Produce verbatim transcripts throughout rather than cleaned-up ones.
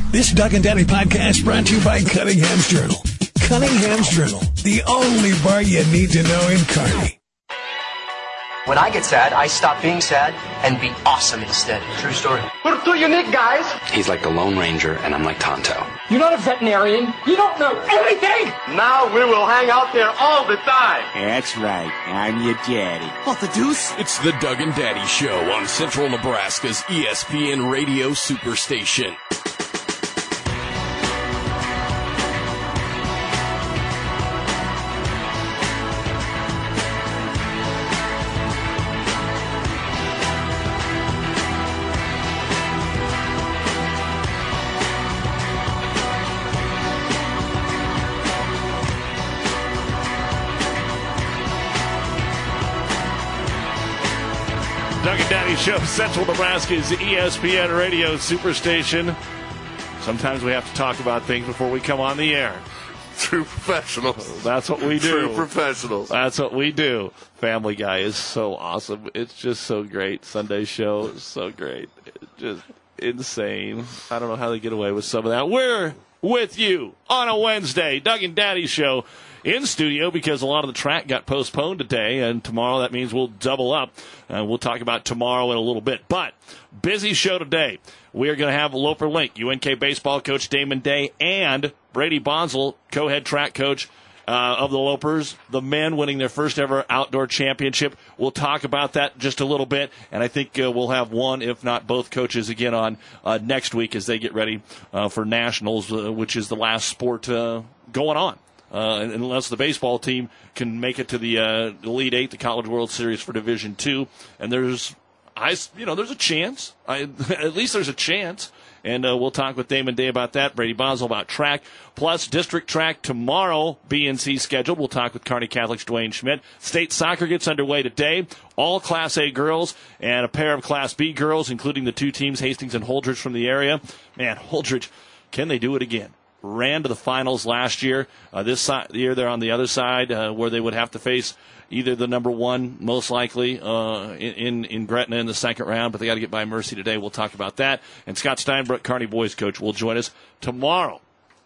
This Doug and Daddy podcast brought to you by Cunningham's Journal. Cunningham's Journal, the only bar you need to know in Kearney. When I get sad, I stop being sad and be awesome instead. True story. We're two unique guys. He's like the Lone Ranger, and I'm like Tonto. You're not a veterinarian. You don't know anything. Now we will hang out there all the time. That's right. I'm your daddy. What the deuce? It's the Doug and Daddy Show on Central Nebraska's E S P N Radio Superstation. Doug and Daddy Show, Central Nebraska's E S P N Radio Superstation. Sometimes we have to talk about things before we come on the air. True professionals. That's what we do. True professionals. That's what we do. Family Guy is so awesome. It's just so great. Sunday show is so great. It's just insane. I don't know how they get away with some of that. We're with you on a Wednesday. Doug and Daddy Show in studio because a lot of the track got postponed today, and tomorrow that means we'll double up. Uh, we'll talk about tomorrow in a little bit. But busy show today. We are going to have Loper Link, U N K baseball coach Damon Day, and Brady Bonsall, co-head track coach uh, of the Lopers, the men winning their first ever outdoor championship. We'll talk about that just a little bit, and I think uh, we'll have one, if not both coaches again on uh, next week as they get ready uh, for Nationals, uh, which is the last sport uh, going on. Uh, unless the baseball team can make it to the uh, Elite Eight, the College World Series for Division Two, and there's, I, you know, there's a chance. I, at least there's a chance, and uh, we'll talk with Damon Day about that. Brady Bonsall about track, plus district track tomorrow. B N C scheduled. We'll talk with Kearney Catholic's Dwayne Schmidt. State soccer gets underway today. All Class A girls and a pair of Class B girls, including the two teams, Hastings and Holdridge from the area. Man, Holdridge, can they do it again? Ran to the finals last year. Uh, this si- year they're on the other side uh, where they would have to face either the number one, most likely, uh, in, in, in Gretna in the second round, but they got to get by Mercy today. We'll talk about that. And Scott Steinbrook, Kearney boys coach, will join us tomorrow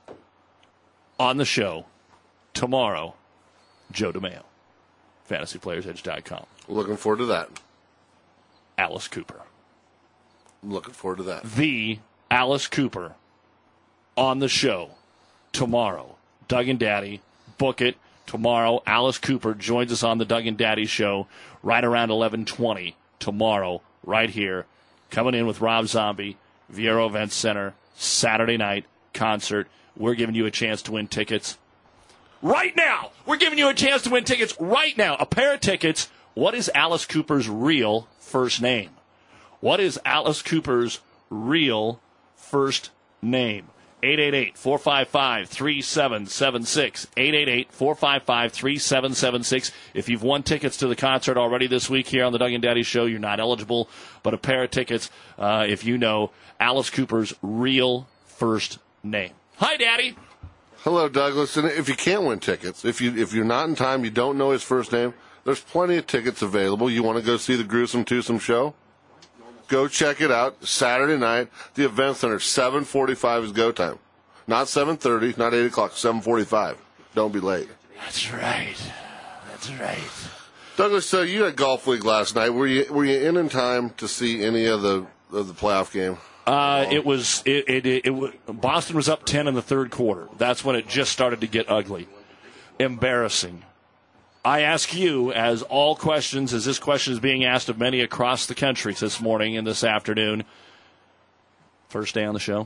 on the show. Tomorrow, Joe DeMayo, fantasy players edge dot com. Looking forward to that. Alice Cooper. Looking forward to that. The Alice Cooper on the show tomorrow. Doug and Daddy, book it tomorrow. Alice Cooper joins us on the Doug and Daddy Show right around eleven twenty tomorrow, right here. Coming in with Rob Zombie, Viero Events Center, Saturday night concert. We're giving you a chance to win tickets right now. We're giving you a chance to win tickets right now. A pair of tickets. What is Alice Cooper's real first name? What is Alice Cooper's real first name? eight eight eight, four five five, three seven seven six. eight eight eight, four five five, three seven seven six. If you've won tickets to the concert already this week here on the Doug and Daddy Show, you're not eligible, but a pair of tickets uh, if you know Alice Cooper's real first name. Hi, Daddy. Hello, Douglas. And if you can't win tickets, if, you, if you're not in time, you don't know his first name, there's plenty of tickets available. You want to go see the Gruesome Twosome show? Go check it out Saturday night. The Event Center, seven forty-five is go time. Not seven thirty, not eight o'clock, seven forty-five. Don't be late. That's right. That's right. Douglas, so you had Golf League last night. Were you were you in in time to see any of the of the playoff game? Uh, it was it, it, it, it Boston was up ten in the third quarter. That's when it just started to get ugly. Embarrassing. I ask you, as all questions, as this question is being asked of many across the country this morning and this afternoon, first day on the show?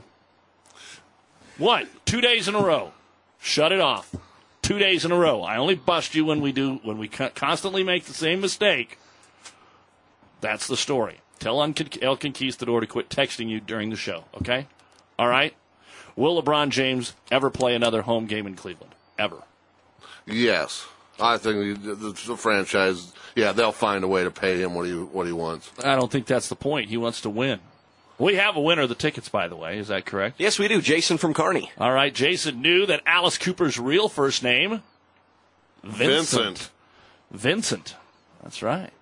What? Two days in a row. Shut it off. Two days in a row. I only bust you when we do, when we constantly make the same mistake. That's the story. Tell El Conquistador to quit texting you during the show, okay? All right? Will LeBron James ever play another home game in Cleveland? Ever? Yes. I think the, the, the franchise, yeah, they'll find a way to pay him what he what he wants. I don't think that's the point. He wants to win. We have a winner of the tickets, by the way. Is that correct? Yes, we do. Jason from Kearney. All right. Jason knew that Alice Cooper's real first name, Vincent. Vincent. Vincent. That's right.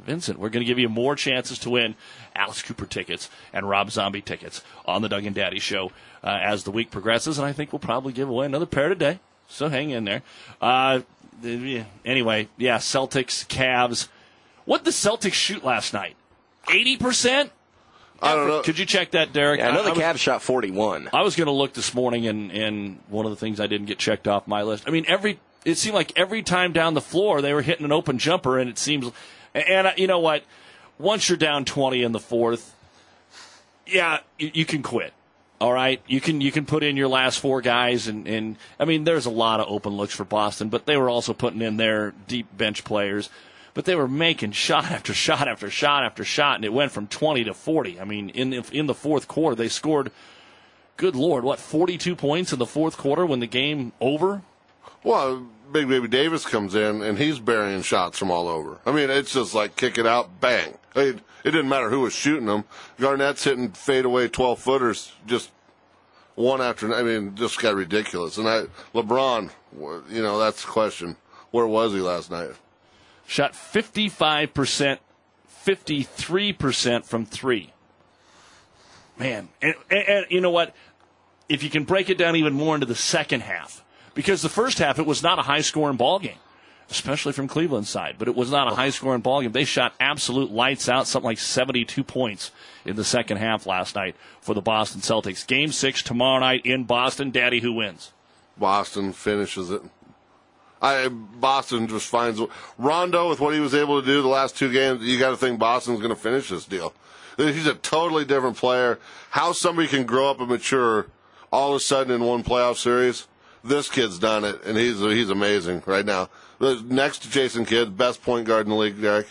Vincent, we're going to give you more chances to win Alice Cooper tickets and Rob Zombie tickets on the Doug and Daddy Show uh, as the week progresses, and I think we'll probably give away another pair today, so hang in there. Uh, anyway, yeah, Celtics, Cavs. What did the Celtics shoot last night? eighty percent? I don't know. Could you check that, Derek? Yeah, I know the I, I Cavs was, shot forty-one. I was going to look this morning, and, and one of the things I didn't get checked off my list. I mean, every it seemed like every time down the floor they were hitting an open jumper, and it seems – and uh, you know what? Once you're down twenty in the fourth, yeah, you, you can quit. All right? You can you can put in your last four guys, and, and I mean, there's a lot of open looks for Boston, but they were also putting in their deep bench players. But they were making shot after shot after shot after shot, and it went from twenty to forty. I mean, in the, in the fourth quarter, they scored, good Lord, what, forty-two points in the fourth quarter when the game over? Well, Big Baby Davis comes in, and he's burying shots from all over. I mean, it's just like kick it out, bang. It, it didn't matter who was shooting them. Garnett's hitting fadeaway twelve-footers just one after, I mean, just got ridiculous. And I, LeBron, you know, that's the question. Where was he last night? Shot fifty-five percent, fifty-three percent from three. Man, and, and, and you know what? If you can break it down even more into the second half, because the first half it was not a high-scoring ball game, especially from Cleveland's side, but it was not a high-scoring ball game. They shot absolute lights out, something like seventy-two points in the second half last night for the Boston Celtics. Game six tomorrow night in Boston. Daddy, who wins? Boston finishes it. I, Boston just finds Rondo with what he was able to do the last two games. You got to think Boston's going to finish this deal. He's a totally different player. How somebody can grow up and mature all of a sudden in one playoff series, this kid's done it, and he's he's amazing right now. Next to Jason Kidd, best point guard in the league, Derek.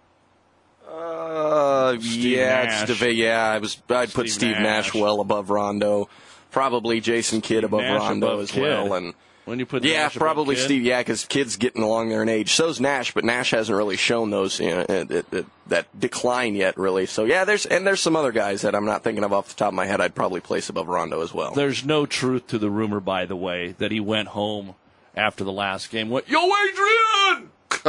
Uh, yeah, it's deba- yeah. I was. I'd put Steve Steve Nash. Nash well above Rondo. Probably Jason Kidd above Nash Rondo above as Kidd. well, and. When you put yeah, Nash probably Kidd? Steve. Yeah, because Kidd's getting along there in age. So's Nash, but Nash hasn't really shown those you know, that, that, that decline yet, really. So yeah, there's and there's some other guys that I'm not thinking of off the top of my head. I'd probably place above Rondo as well. There's no truth to the rumor, by the way, that he went home after the last game. Went, yo, Adrian!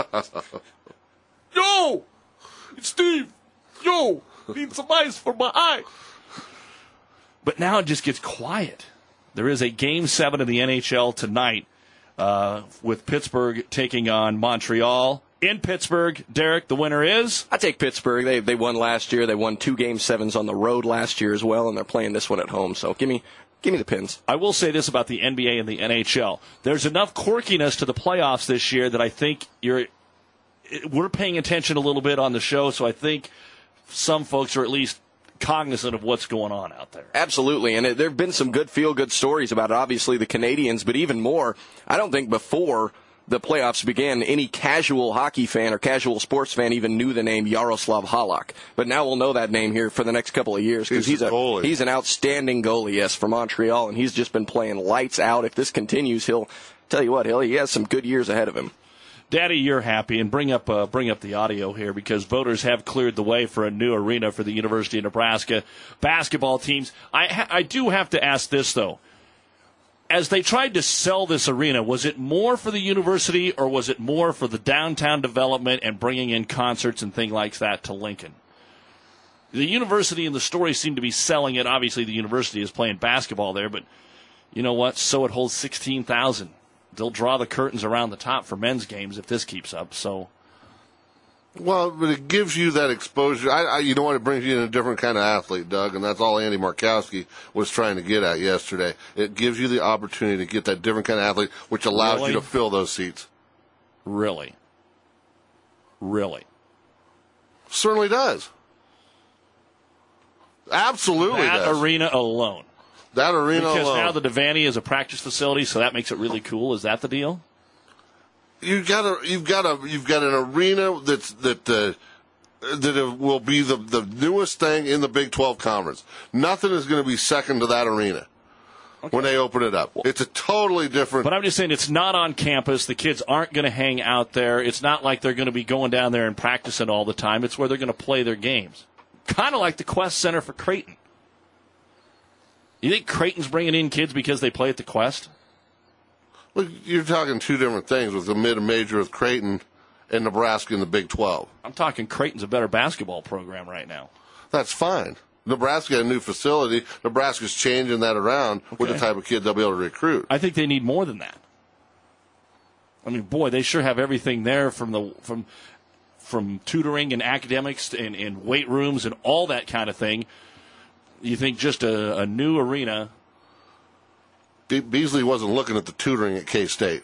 Yo, it's Steve. Yo, need some ice for my eye. But now it just gets quiet. There is a Game seven of the N H L tonight uh, with Pittsburgh taking on Montreal. In Pittsburgh, Derek, the winner is? I take Pittsburgh. They they won last year. They won two Game sevens on the road last year as well, and they're playing this one at home. So give me give me the Pins. I will say this about the N B A and the N H L. There's enough quirkiness to the playoffs this year that I think you're we're paying attention a little bit on the show, so I think some folks are at least cognizant of what's going on out there. Absolutely, and there have been some good feel-good stories about it, obviously the Canadians, but even more, I don't think before the playoffs began, any casual hockey fan or casual sports fan even knew the name Yaroslav Halak. But now we'll know that name here for the next couple of years because he's, he's, a, he's an outstanding goalie, yes, for Montreal, and he's just been playing lights out. If this continues, he'll tell you what, he'll, he has some good years ahead of him. Daddy, you're happy, and bring up uh, bring up the audio here because voters have cleared the way for a new arena for the University of Nebraska basketball teams. I ha- I do have to ask this, though. As they tried to sell this arena, was it more for the university or was it more for the downtown development and bringing in concerts and things like that to Lincoln? The university and the story seem to be selling it. Obviously, the university is playing basketball there, but you know what? So it holds sixteen thousand. They'll draw the curtains around the top for men's games if this keeps up. So, well, but it gives you that exposure. I, I, you know what? It brings you in a different kind of athlete, Doug, and that's all Andy Markowski was trying to get at yesterday. It gives you the opportunity to get that different kind of athlete, which allows really? you to fill those seats. Really? Really? Certainly does. Absolutely that does. arena alone. That arena because alone. now the Devaney is a practice facility, so that makes it really cool. Is that the deal? You got a, you've got a, you've got an arena that's that uh, that will be the the newest thing in the Big twelve Conference. Nothing is going to be second to that arena okay. when they open it up. It's a totally different. But I'm just saying, it's not on campus. The kids aren't going to hang out there. It's not like they're going to be going down there and practicing all the time. It's where they're going to play their games. Kind of like the Quest Center for Creighton. You think Creighton's bringing in kids because they play at the Quest? Well, you're talking two different things with the mid and major with Creighton and Nebraska in the Big twelve. I'm talking Creighton's a better basketball program right now. That's fine. Nebraska had a new facility. Nebraska's changing that around okay. with the type of kid they'll be able to recruit. I think they need more than that. I mean, boy, they sure have everything there from the from from tutoring and academics and, and weight rooms and all that kind of thing. You think just a, a new arena. Be- Beasley wasn't looking at the tutoring at K-State.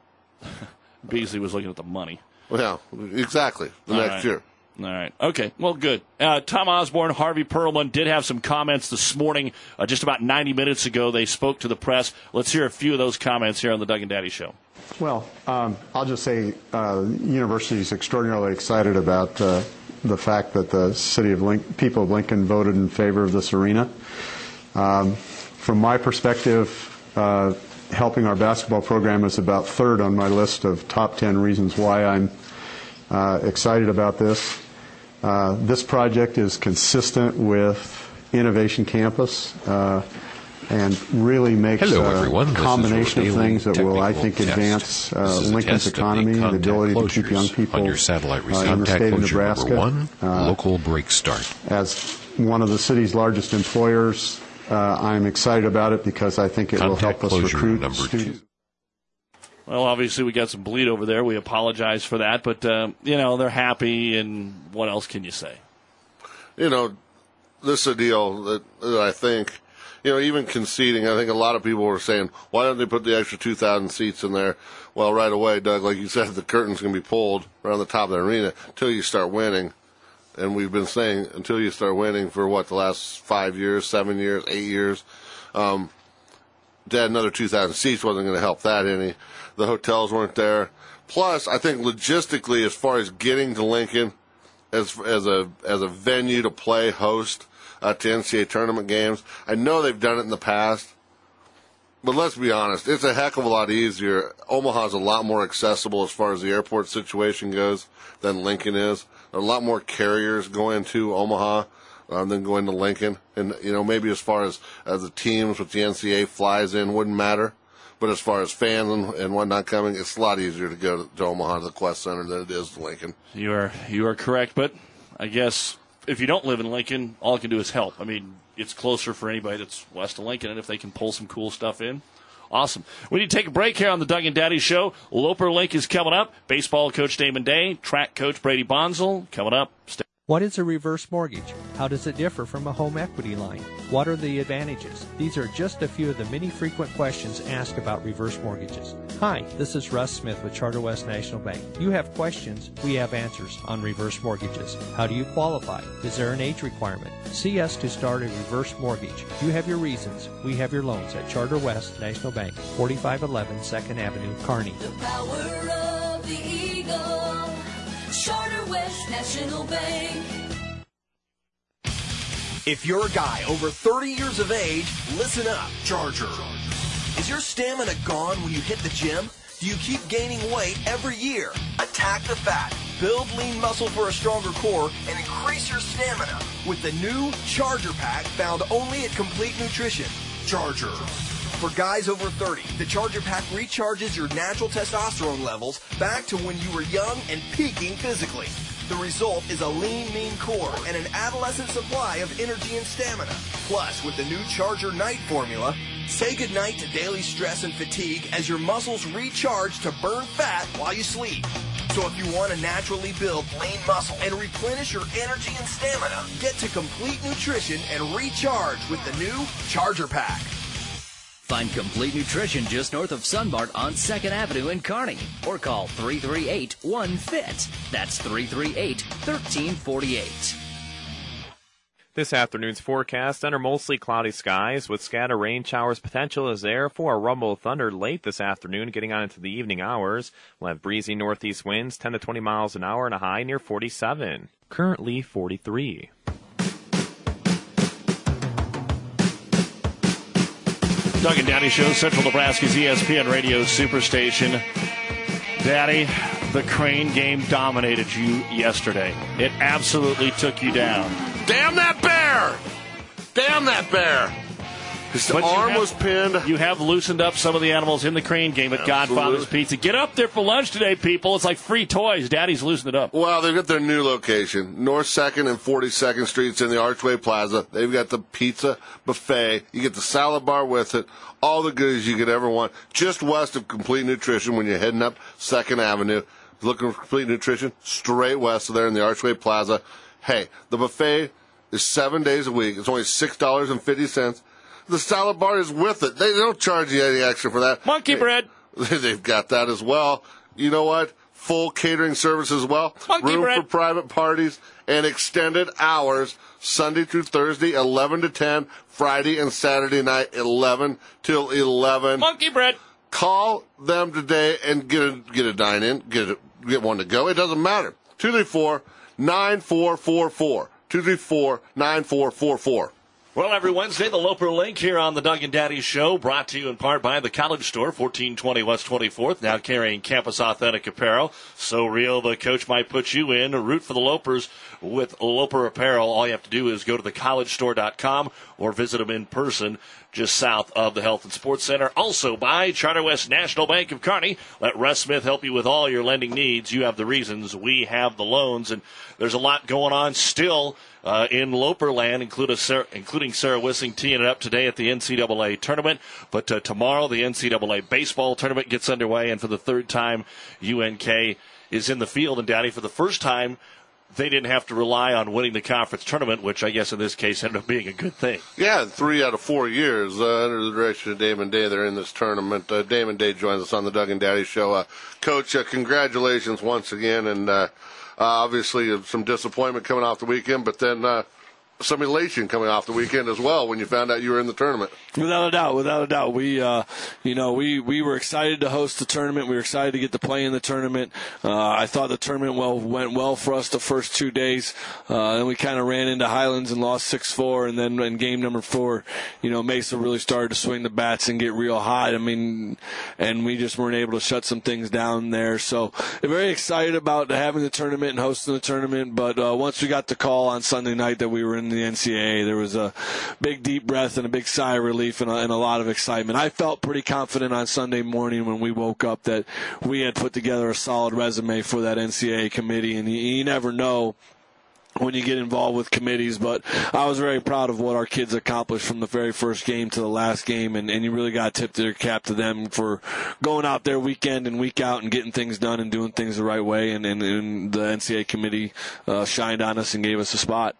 Beasley was looking at the money. Well, yeah, exactly. The all next right. year. All right. Okay. Well, good. Uh, Tom Osborne, Harvey Perlman did have some comments this morning. Uh, just about ninety minutes ago, they spoke to the press. Let's hear a few of those comments here on the Doug and Daddy Show. Well, um, I'll just say uh, the university is extraordinarily excited about uh, the fact that the city of Lincoln, people of Lincoln voted in favor of this arena. Um, from my perspective, uh, helping our basketball program is about third on my list of top ten reasons why I'm uh, excited about this. Uh, this project is consistent with Innovation Campus uh, and really makes Hello, a everyone. combination of things that will, I technical think, advance uh, Lincoln's economy, the the ability to keep young closures people on your satellite uh, receiver. in the state of Contact closure Nebraska. number one, Uh, local break start. As one of the city's largest employers, uh, I'm excited about it because I think it Contact will help us closure recruit number students. two. Well, obviously, we got some bleed over there. We apologize for that. But, uh, you know, they're happy, and what else can you say? You know, this is a deal that, that I think, you know, even conceding, I think a lot of people were saying, why don't they put the extra two thousand seats in there? Well, right away, Doug, like you said, the curtain's going to be pulled around the top of the arena until you start winning. And we've been saying until you start winning for, what, the last five years, seven years, eight years. Um, to add another two thousand seats wasn't going to help that any. The hotels weren't there. Plus, I think logistically, as far as getting to Lincoln, as as a as a venue to play host uh, to N C double A tournament games, I know they've done it in the past, but let's be honest, it's a heck of a lot easier. Omaha's a lot more accessible as far as the airport situation goes than Lincoln is. There are a lot more carriers going to Omaha um, than going to Lincoln, and you know maybe as far as as the teams with the N C double A flies in wouldn't matter. But as far as fans and, and whatnot coming, it's a lot easier to go to, to Omaha to the Quest Center than it is to Lincoln. You are you are correct, but I guess if you don't live in Lincoln, all it can do is help. I mean, it's closer for anybody that's west of Lincoln, and if they can pull some cool stuff in, awesome. We need to take a break here on the Doug and Daddy Show. Loper Link is coming up. Baseball coach Damon Day, track coach Brady Bonzel coming up. Stay- What is a reverse mortgage? How does it differ from a home equity line? What are the advantages? These are just a few of the many frequent questions asked about reverse mortgages. Hi, this is Russ Smith with Charter West National Bank. You have questions, we have answers on reverse mortgages. How do you qualify? Is there an age requirement? See us to start a reverse mortgage. You have your reasons, we have your loans at Charter West National Bank, forty-five eleven second Avenue, Kearney. The power of the Eagle, Charter West National Bank. If you're a guy over thirty years of age, listen up. Charger. Is your stamina gone when you hit the gym? Do you keep gaining weight every year? Attack the fat, build lean muscle for a stronger core, and increase your stamina with the new Charger Pack found only at Complete Nutrition. Charger. For guys over thirty, the Charger Pack recharges your natural testosterone levels back to when you were young and peaking physically. The result is a lean, mean core and an adolescent supply of energy and stamina. Plus, with the new Charger Night formula, say goodnight to daily stress and fatigue as your muscles recharge to burn fat while you sleep. So if you want to naturally build lean muscle and replenish your energy and stamina, get to Complete Nutrition and recharge with the new Charger Pack. Find Complete Nutrition just north of Sunbart on second Avenue in Kearney. Or call three three eight, one F I T. That's three three eight, one three four eight. This afternoon's forecast under mostly cloudy skies with scatter rain showers potential is there for a rumble of thunder late this afternoon getting on into the evening hours. We'll have breezy northeast winds ten to twenty miles an hour and a high near forty-seven. Currently forty-three. Doug and Daddy Show, Central Nebraska's E S P N Radio Superstation. Daddy, the Crane game dominated you yesterday. It absolutely took you down. Damn that bear! Damn that bear! His But you arm have- was pinned. You have loosened up some of the animals in the crane game at Absolutely. Godfather's Pizza. Get up there for lunch today, people. It's like free toys. Daddy's loosened it up. Well, they've got their new location, North second and forty-second Streets in the Archway Plaza. They've got the pizza buffet. You get the salad bar with it. All the goodies you could ever want. Just west of Complete Nutrition when you're heading up second Avenue. Looking for Complete Nutrition, straight west of there in the Archway Plaza. Hey, the buffet is seven days a week. It's only six dollars and fifty cents. The salad bar is with it. They don't charge you any extra for that. Monkey bread. They've got that as well. You know what? Full catering service as well. Monkey Room bread. for private parties and extended hours, Sunday through Thursday, eleven to ten, Friday and Saturday night, eleven till eleven. Monkey bread. Call them today and get a, get a dine in, get a, get one to go. It doesn't matter. two three four, nine four four four. two three four, nine four four four. Well, every Wednesday, the Loper Link here on the Doug and Daddy Show, brought to you in part by the College Store, fourteen twenty West twenty-fourth, now carrying campus authentic apparel. So real, the coach might put you in. Root for the Lopers with Loper Apparel. All you have to do is go to the college store dot com or visit them in person just south of the Health and Sports Center. Also by Charter West National Bank of Kearney. Let Russ Smith help you with all your lending needs. You have the reasons, we have the loans. And there's a lot going on still uh, in Loperland, including Sarah, including Sarah Wissing teeing it up today at the N C double A tournament. But uh, tomorrow the N C double A baseball tournament gets underway. And for the third time, U N K is in the field. And, Daddy, for the first time, they didn't have to rely on winning the conference tournament, which I guess in this case ended up being a good thing. Yeah, three out of four years uh, under the direction of Damon Day. They're in this tournament. Uh, Damon Day joins us on the Doug and Daddy Show. Uh, Coach, uh, congratulations once again, and uh, uh, obviously uh, some disappointment coming off the weekend, but then uh, some elation coming off the weekend as well when you found out you were in the tournament. Without a doubt, without a doubt, we, uh, you know, we, we were excited to host the tournament. We were excited to get to play in the tournament. Uh, I thought the tournament well went well for us the first two days. Uh, then we kind of ran into Highlands and lost six four, and then in game number four, you know, Mesa really started to swing the bats and get real hot. I mean, and we just weren't able to shut some things down there. So very excited about having the tournament and hosting the tournament. But uh, once we got the call on Sunday night that we were in the N C double A, there was a big deep breath and a big sigh of relief and a, and a lot of excitement. I felt pretty confident on Sunday morning when we woke up that we had put together a solid resume for that N C double A committee, and you, you never know when you get involved with committees, but I was very proud of what our kids accomplished from the very first game to the last game, and, and you really got to tip their cap to them for going out there week in and week out and getting things done and doing things the right way, and, and, and the N C double A committee uh, shined on us and gave us a spot.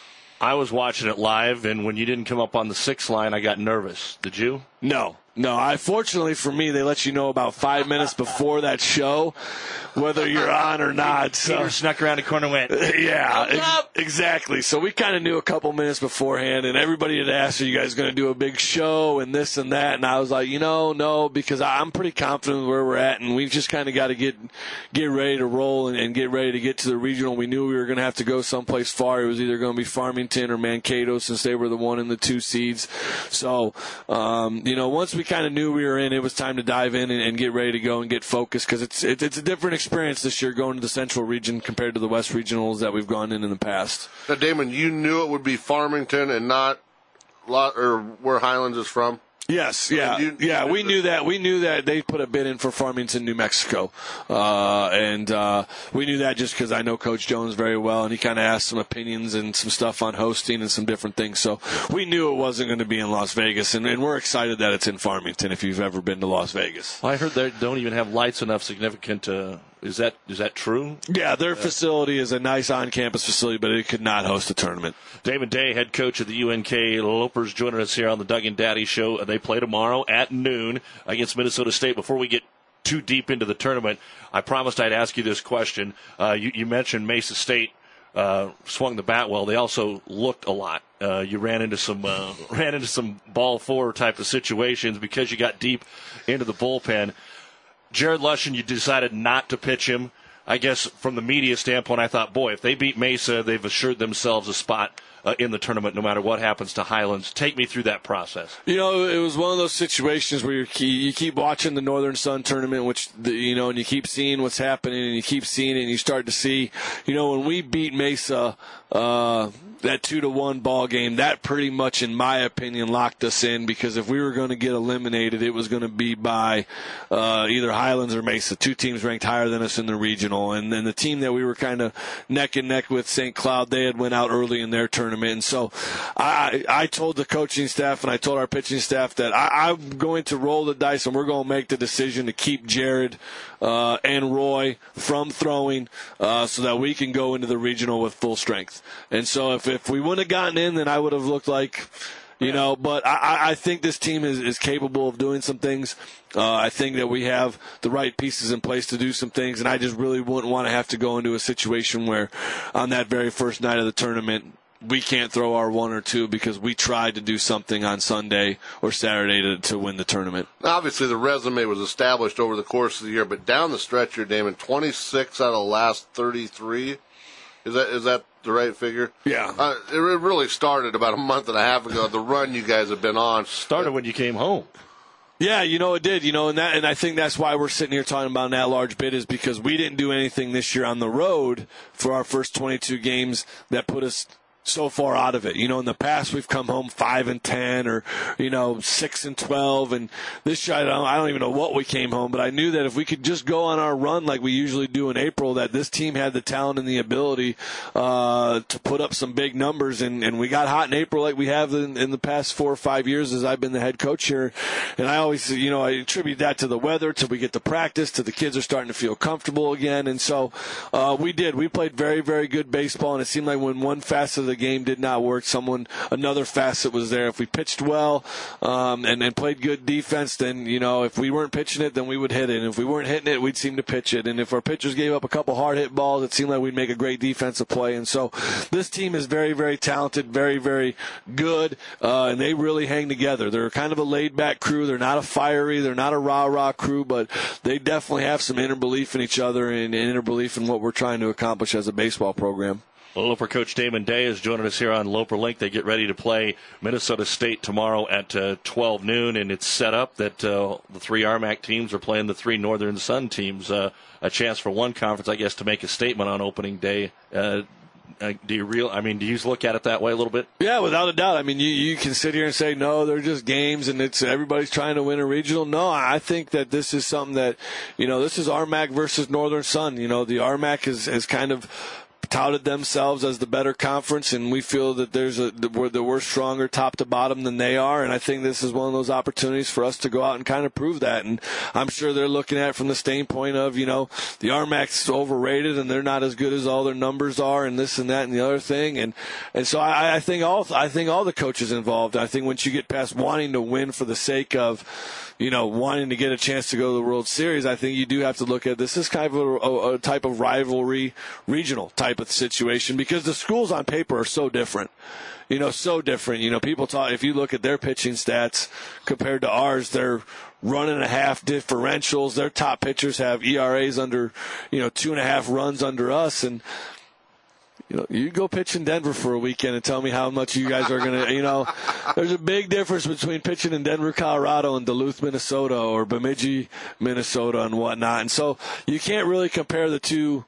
I was watching it live, and when you didn't come up on the sixth line, I got nervous. Did you? No. No, I fortunately for me, they let you know about five minutes before that show whether you're on or not. So Peter snuck around the corner and went, yeah, ex- exactly. So we kind of knew a couple minutes beforehand, and everybody had asked, are you guys going to do a big show and this and that? And I was like, you know, no, because I'm pretty confident where we're at, and we've just kind of got to get get ready to roll and, and get ready to get to the regional. We knew we were going to have to go someplace far. It was either going to be Farmington or Mankato since they were the one and the two seeds. So, um, you know, once we kind of knew we were in, it was time to dive in and, and get ready to go and get focused, because it's it, it's a different experience this year going to the Central Region compared to the West Regionals that we've gone in in the past. Now, Damon, you knew it would be Farmington and not lot or where Highlands is from? Yes, yeah, you, yeah. We knew that. We knew that they put a bid in for Farmington, New Mexico, uh, and uh, we knew that just because I know Coach Jones very well, and he kind of asked some opinions and some stuff on hosting and some different things. So we knew it wasn't going to be in Las Vegas, and, and we're excited that it's in Farmington. If you've ever been to Las Vegas, well, I heard they don't even have lights enough significant to. Is that is that true? Yeah, their facility is a nice on-campus facility, but it could not host a tournament. David Day, head coach of the U N K Lopers, joining us here on the Doug and Daddy Show. They play tomorrow at noon against Minnesota State. Before we get too deep into the tournament, I promised I'd ask you this question. Uh, you, you mentioned Mesa State uh, swung the bat well. They also looked a lot. Uh, you ran into some uh, ran into some ball four type of situations because you got deep into the bullpen. Jared Lushin, you decided not to pitch him. I guess from the media standpoint, I thought, boy, if they beat Mesa, they've assured themselves a spot uh, in the tournament no matter what happens to Highlands. Take me through that process. You know, it was one of those situations where you keep, you keep watching the Northern Sun tournament, which, the, you know, and you keep seeing what's happening, and you keep seeing it, and you start to see, you know, when we beat Mesa uh, that two to one ball game, that pretty much, in my opinion, locked us in, because if we were going to get eliminated, it was going to be by uh, either Highlands or Mesa, two teams ranked higher than us in the regional. And then the team that we were kind of neck and neck with, Saint Cloud, they had went out early in their tournament. And so I, I told the coaching staff and I told our pitching staff that I, I'm going to roll the dice and we're going to make the decision to keep Jared uh, and Roy from throwing uh, so that we can go into the regional with full strength. And so if if we wouldn't have gotten in, then I would have looked like, you know, but I, I think this team is, is capable of doing some things. Uh, I think that we have the right pieces in place to do some things, and I just really wouldn't want to have to go into a situation where on that very first night of the tournament, we can't throw our one or two because we tried to do something on Sunday or Saturday to, to win the tournament. Obviously, the resume was established over the course of the year, but down the stretch here, Damon, twenty-six out of the last thirty-three. Is that is that the right figure? Yeah. Uh, it really started about a month and a half ago, the run you guys have been on. Started when you came home. Yeah, you know, it did, you know, and that, and I think that's why we're sitting here talking about an at-large bid, is because we didn't do anything this year on the road for our first twenty-two games that put us so far out of it. You know, in the past we've come home five and ten, or you know, six and twelve, and this year I don't, I don't even know what we came home, but I knew that if we could just go on our run like we usually do in April, that this team had the talent and the ability uh, to put up some big numbers, and, and we got hot in April like we have in, in the past four or five years as I've been the head coach here. And I always, you know, I attribute that to the weather, till we get to practice, till the kids are starting to feel comfortable again. And so uh, we did. We played very, very good baseball, and it seemed like when one facet of the game did not work, someone another facet was there. If we pitched well um, and, and played good defense, then, you know, if we weren't pitching it, then we would hit it. And if we weren't hitting it, we'd seem to pitch it. And if our pitchers gave up a couple hard hit balls, it seemed like we'd make a great defensive play. And so this team is very, very talented, very, very good, uh, and they really hang together. They're kind of a laid-back crew. They're not a fiery, they're not a rah-rah crew, but they definitely have some inner belief in each other and inner belief in what we're trying to accomplish as a baseball program. Well, Loper coach Damon Day is joining us here on Loper Link. They get ready to play Minnesota State tomorrow at uh, twelve noon, and it's set up that uh, the three R M A C teams are playing the three Northern Sun teams. Uh, a chance for one conference, I guess, to make a statement on opening day. Uh, uh, do you real? I mean, do you look at it that way a little bit? Yeah, without a doubt. I mean, you, you can sit here and say, no, they're just games, and it's everybody's trying to win a regional. No, I think that this is something that, you know, this is R M A C versus Northern Sun. You know, the R M A C is, is kind of touted themselves as the better conference, and we feel that there's a that we're, that we're stronger top to bottom than they are, and I think this is one of those opportunities for us to go out and kind of prove that. And I'm sure they're looking at it from the standpoint of, you know, the R M A C's overrated and they're not as good as all their numbers are, and this and that and the other thing. And and so I, I think all I think all the coaches involved. I think once you get past wanting to win for the sake of, you know, wanting to get a chance to go to the World Series, I think you do have to look at this as kind of a, a, a type of rivalry, regional type of situation, because the schools on paper are so different. You know, so different. You know, people talk, if you look at their pitching stats compared to ours, they're run and a half differentials. Their top pitchers have E R As under, you know, two and a half runs under us. And, you know, you go pitch in Denver for a weekend and tell me how much you guys are going to, you know, there's a big difference between pitching in Denver, Colorado and Duluth, Minnesota, or Bemidji, Minnesota and whatnot. And so you can't really compare the two,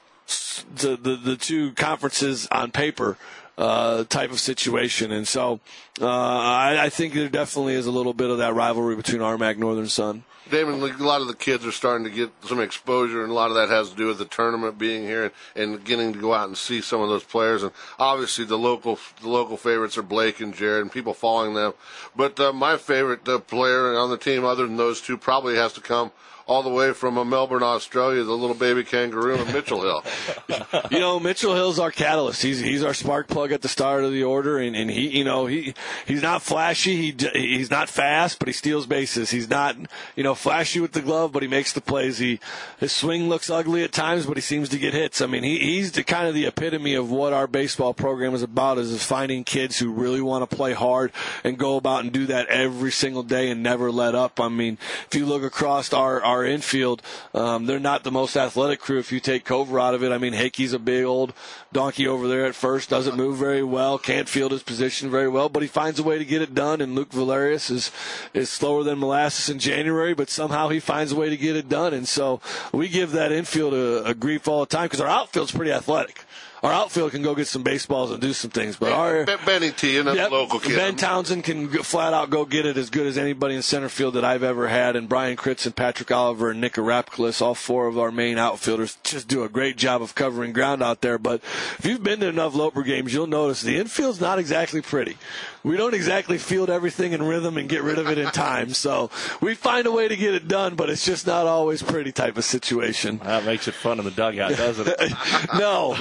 the, the, the two conferences on paper. Uh, type of situation. And so uh, I, I think there definitely is a little bit of that rivalry between R M A C and Northern Sun. Damon, a lot of the kids are starting to get some exposure, and a lot of that has to do with the tournament being here and, and getting to go out and see some of those players. And obviously the local the local favorites are Blake and Jared and people following them. But uh, my favorite uh, player on the team, other than those two, probably has to come all the way from uh, Melbourne, Australia, the little baby kangaroo of Mitchell Hill. You know, Mitchell Hill's our catalyst. He's he's our spark plug at the start of the order, and, and he, you know, he he's not flashy. He he's not fast, but he steals bases. He's not, you know, flashy with the glove, but he makes the plays. He his swing looks ugly at times, but he seems to get hits. I mean, he he's the kind of the epitome of what our baseball program is about, is, is finding kids who really want to play hard and go about and do that every single day and never let up. I mean, if you look across our, our Our infield, um, they're not the most athletic crew if you take Cover out of it. I mean, Hickey's a big old donkey over there at first, doesn't move very well, can't field his position very well, but he finds a way to get it done. And Luke Valerius is is slower than molasses in January, but somehow he finds a way to get it done. And so we give that infield a, a grief all the time, because our outfield's pretty athletic. our outfield can go get some baseballs and do some things, but our Benny T, another yep, local kid. Ben Townsend can go, flat out go get it as good as anybody in center field that I've ever had, and Brian Kritz and Patrick Oliver and Nick Arapkalis, all four of our main outfielders, just do a great job of covering ground out there. But if you've been to enough Loper games, you'll notice the infield's not exactly pretty. We don't exactly field everything in rhythm and get rid of it in time, so we find a way to get it done, but it's just not always pretty type of situation. That makes it fun in the dugout, doesn't it? No.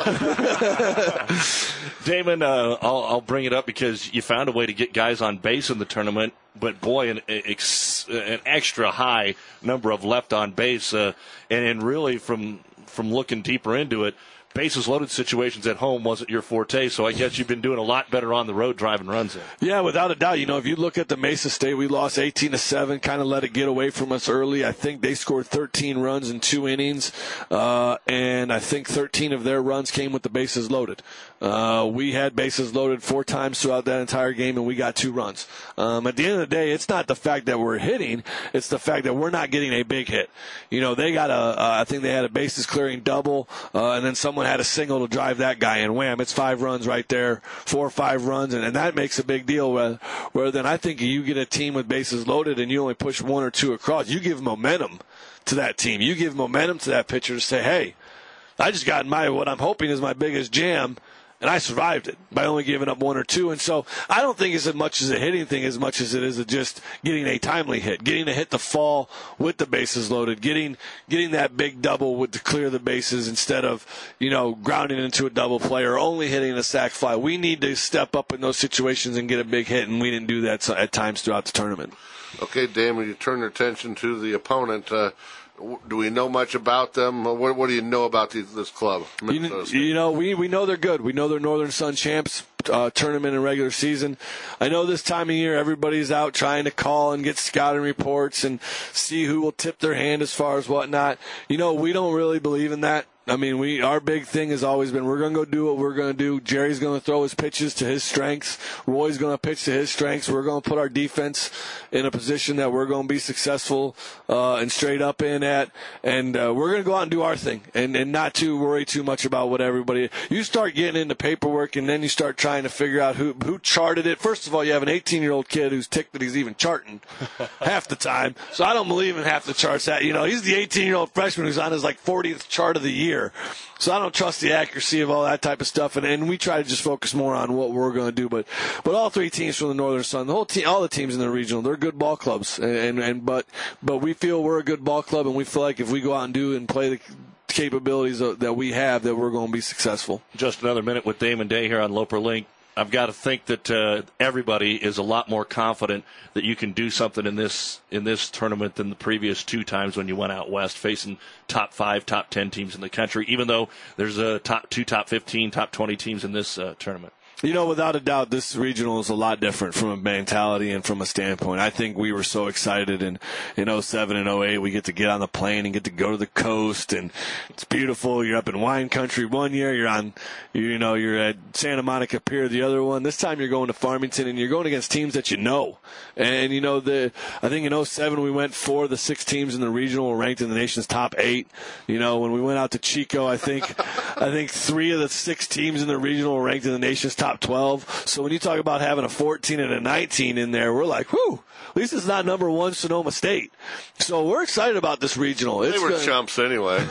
Damon, uh, I'll, I'll bring it up because you found a way to get guys on base in the tournament, but boy, an, ex, an extra high number of left on base, uh, and, and really from from looking deeper into it, bases loaded situations at home wasn't your forte, so I guess you've been doing a lot better on the road driving runs in. Yeah, without a doubt. You know, if you look at the Mesa State, we lost eighteen to seven, kind of let it get away from us early. I think they scored thirteen runs in two innings, uh, and I think thirteen of their runs came with the bases loaded. Uh, we had bases loaded four times throughout that entire game, and we got two runs. Um, at the end of the day, it's not the fact that we're hitting, it's the fact that we're not getting a big hit. You know, they got a, uh, I think they had a bases clearing double, uh, and then someone had a single to drive that guy in. Wham, it's five runs right there, four or five runs, and, and that makes a big deal. Where, where then I think you get a team with bases loaded and you only push one or two across, you give momentum to that team. You give momentum to that pitcher to say, hey, I just got my, what I'm hoping is my biggest jam, and I survived it by only giving up one or two. And so I don't think it's as much as a hitting thing as much as it is a just getting a timely hit, getting a hit to fall with the bases loaded, getting getting that big double with to clear the bases instead of, you know, grounding into a double play or only hitting a sac fly. We need to step up in those situations and get a big hit, and we didn't do that at times throughout the tournament. Okay, Damon, you turn your attention to the opponent. Uh, Do we know much about them? What, what do you know about these, this club? You, you know, we, we know they're good. We know they're Northern Sun champs, uh, tournament and regular season. I know this time of year everybody's out trying to call and get scouting reports and see who will tip their hand as far as whatnot. You know, we don't really believe in that. I mean, we our big thing has always been we're going to go do what we're going to do. Jerry's going to throw his pitches to his strengths. Roy's going to pitch to his strengths. We're going to put our defense in a position that we're going to be successful uh, and straight up in at. And uh, we're going to go out and do our thing and, and not to worry too much about what everybody – you start getting into paperwork and then you start trying to figure out who, who charted it. First of all, you have an eighteen-year-old kid who's ticked that he's even charting half the time. So I don't believe in half the charts. That, you know, he's the eighteen-year-old freshman who's on his, like, fortieth chart of the year. So I don't trust the accuracy of all that type of stuff, and, and we try to just focus more on what we're going to do. But but all three teams from the Northern Sun, the whole team, all the teams in the regional, they're good ball clubs, and, and and but but we feel we're a good ball club, and we feel like if we go out and do and play the capabilities that we have, that we're going to be successful. Just another minute with Damon Day here on Loper Link. I've got to think that uh, everybody is a lot more confident that you can do something in this in this tournament than the previous two times when you went out west facing top five, top ten teams in the country, even though there's a top two, top fifteen, top twenty teams in this uh, tournament. You know, without a doubt, this regional is a lot different from a mentality and from a standpoint. I think we were so excited in, in oh seven and oh eight. We get to get on the plane and get to go to the coast, and it's beautiful. You're up in wine country one year. You're on, you know, you're at Santa Monica Pier the other one. This time you're going to Farmington, and you're going against teams that you know. And, you know, the I think in oh seven we went four of the six teams in the regional were ranked in the nation's top eight. You know, when we went out to Chico, I think I think three of the six teams in the regional were ranked in the nation's top twelve. So when you talk about having a fourteen and a nineteen in there, we're like, whew, at least it's not number one Sonoma State. So we're excited about this regional. They it's were gonna... chumps anyway.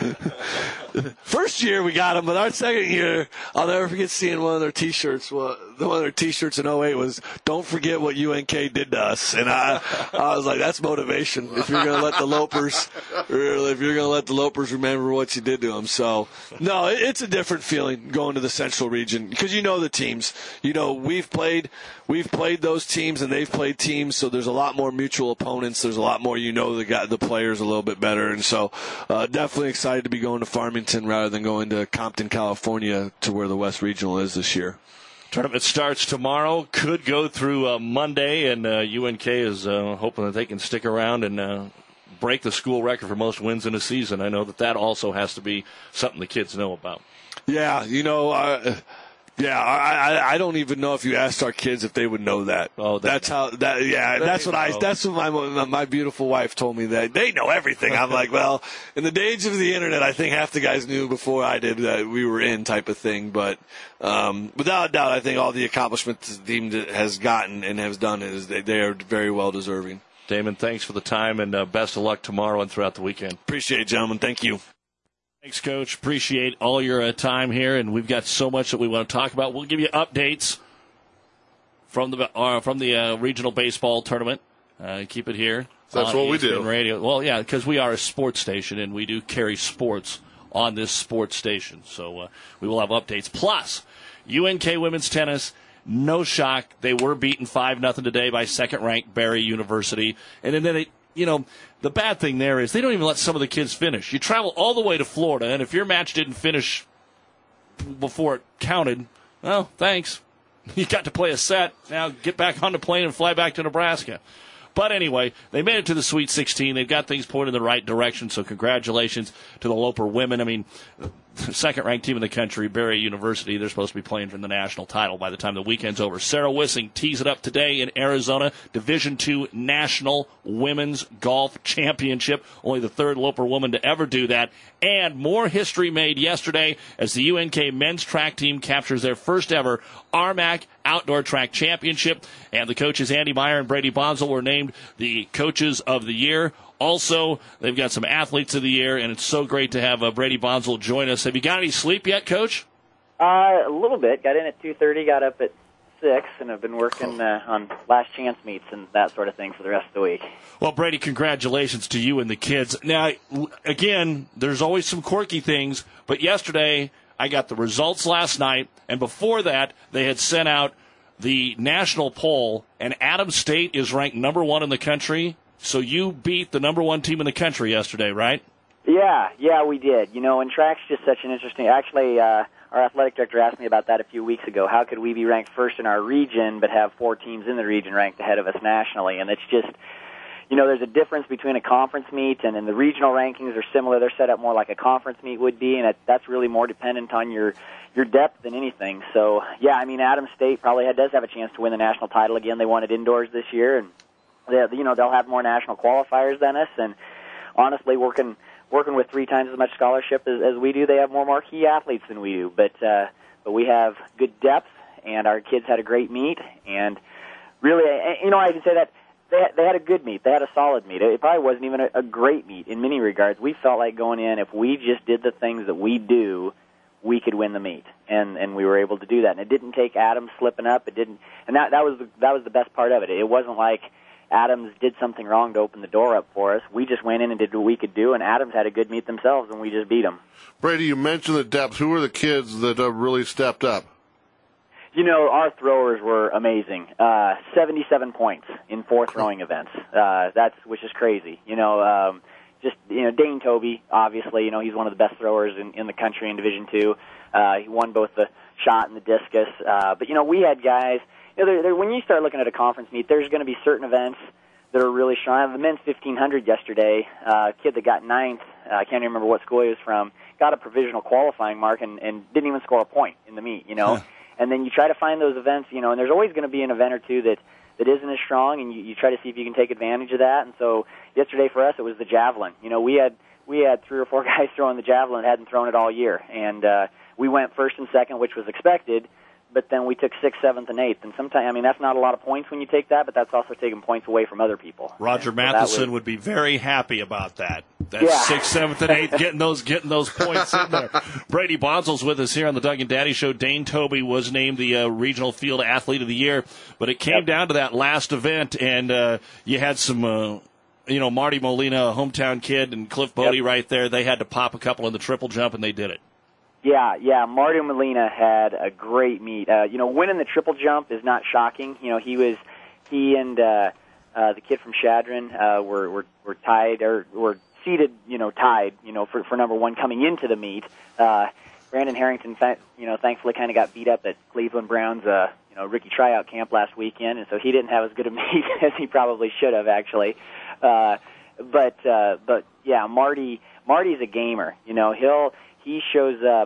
First year we got them, but our second year, I'll never forget seeing one of their T-shirts. Well, one of their T-shirts in oh eight was, "Don't forget what U N K did to us." And I, I was like, that's motivation. If you're going to let the Lopers, or if you're going to let the Lopers remember what you did to them. So, no, it's a different feeling going to the Central region because you know the teams. You know, we've played, we've played those teams and they've played teams. So there's a lot more mutual opponents. There's a lot more, you know, the guy, the players a little bit better. And so, uh, definitely excited to be going to Farmington rather than going to Compton, California, to where the West Regional is this year. Tournament starts tomorrow, could go through uh, Monday, and uh, U N K is uh, hoping that they can stick around and uh, break the school record for most wins in a season. I know that that also has to be something the kids know about. Yeah, you know, uh, Yeah, I, I I don't even know if you asked our kids if they would know that. Oh, that's how that. Yeah, They that's what I. know. That's what my my beautiful wife told me, that they know everything. I'm like, well, in the age of the internet, I think half the guys knew before I did that we were in, type of thing. But um, without a doubt, I think all the accomplishments the team has gotten and has done is they, they are very well deserving. Damon, thanks for the time, and uh, best of luck tomorrow and throughout the weekend. Appreciate it, gentlemen. Thank you. Thanks, Coach. Appreciate all your uh, time here, and we've got so much that we want to talk about. We'll give you updates from the uh, from the uh, regional baseball tournament. Uh, keep it here. That's what we do. Radio. Well, yeah, because we are a sports station, and we do carry sports on this sports station. So uh, we will have updates. Plus, U N K women's tennis. No shock, they were beaten five nothing today by second-ranked Barry University. And then they, you know, the bad thing there is they don't even let some of the kids finish. You travel all the way to Florida, and if your match didn't finish before it counted, well, thanks. You got to play a set. Now get back on the plane and fly back to Nebraska. But anyway, they made it to the Sweet sixteen. They've got things pointed in the right direction, so congratulations to the Loper women. I mean, second-ranked team in the country, Barry University, they're supposed to be playing for the national title by the time the weekend's over. Sarah Wissing tees it up today in Arizona, Division two National Women's Golf Championship. Only the third Loper woman to ever do that. And more history made yesterday as the U N K men's track team captures their first ever R M A C Outdoor Track Championship. And the coaches Andy Meyer and Brady Bonsall were named the Coaches of the Year. Also, they've got some Athletes of the Year, and it's so great to have uh, Brady Bonsall join us. Have you got any sleep yet, Coach? Uh, a little bit. Got in at two thirty, got up at six, and I've been working uh, on last chance meets and that sort of thing for the rest of the week. Well, Brady, congratulations to you and the kids. Now, again, there's always some quirky things, but yesterday I got the results last night, and before that they had sent out the national poll, and Adams State is ranked number one in the country. So you beat the number one team in the country yesterday, right? Yeah, yeah, we did. You know, and track's just such an interesting. Actually, uh, our athletic director asked me about that a few weeks ago. How could we be ranked first in our region but have four teams in the region ranked ahead of us nationally? And it's just, you know, there's a difference between a conference meet and, and the regional rankings are similar. They're set up more like a conference meet would be, and it, that's really more dependent on your your depth than anything. So, yeah, I mean, Adams State probably had, does have a chance to win the national title again. They won it indoors this year, and they, you know, they'll have more national qualifiers than us. And honestly, working working with three times as much scholarship as, as we do, they have more marquee athletes than we do. But uh, but we have good depth, and our kids had a great meet. And really, you know, I can say that they they had a good meet. They had a solid meet. It probably wasn't even a, a great meet in many regards. We felt like going in, if we just did the things that we do, we could win the meet, and and we were able to do that. And it didn't take Adams slipping up. It didn't, and that that was the, that was the best part of it. It wasn't like Adams did something wrong to open the door up for us. We just went in and did what we could do, and Adams had a good meet themselves, and we just beat them. Brady, you mentioned the depth. Who were the kids that uh, really stepped up? You know, our throwers were amazing. Uh, seventy-seven points in four throwing events. Uh, that's which is crazy. You know. Um, Just, you know, Dane Toby, obviously, you know, he's one of the best throwers in, in the country in Division Two. Uh, he won both the shot and the discus. Uh, but, you know, we had guys, you know, they're, they're, when you start looking at a conference meet, there's going to be certain events that are really strong. The men's fifteen hundred yesterday, uh, a kid that got ninth, uh, I can't even remember what school he was from, got a provisional qualifying mark and, and didn't even score a point in the meet, you know. Huh. And then you try to find those events, you know, and there's always going to be an event or two that, that isn't as strong, and you, you try to see if you can take advantage of that. And so yesterday for us, it was the javelin. You know, we had we had three or four guys throwing the javelin that hadn't thrown it all year, and uh, we went first and second, which was expected. But then we took sixth, seventh, and eighth. And sometimes, I mean, that's not a lot of points when you take that, but that's also taking points away from other people. Roger and Matheson so was, would be very happy about that. That's yeah. sixth, seventh, and eighth, getting those getting those points in there. Brady Bonsall's with us here on the Doug and Daddy Show. Dane Toby was named the uh, Regional Field Athlete of the Year, but it came yep. down to that last event, and uh, you had some, uh, you know, Marty Molina, a hometown kid, and Cliff Bodie yep. right there. They had to pop a couple in the triple jump, and they did it. Yeah, yeah. Marty Molina had a great meet. Uh, you know, winning the triple jump is not shocking. You know, he was he and uh, uh, the kid from Chadron uh, were, were were tied or were seated. You know, tied. You know, for for number one coming into the meet. Uh, Brandon Harrington, th- you know, thankfully kind of got beat up at Cleveland Browns. Uh, you know, rookie tryout camp last weekend, and so he didn't have as good a meet as he probably should have actually. Uh, but uh, but yeah, Marty Marty's a gamer. You know, he'll. He shows up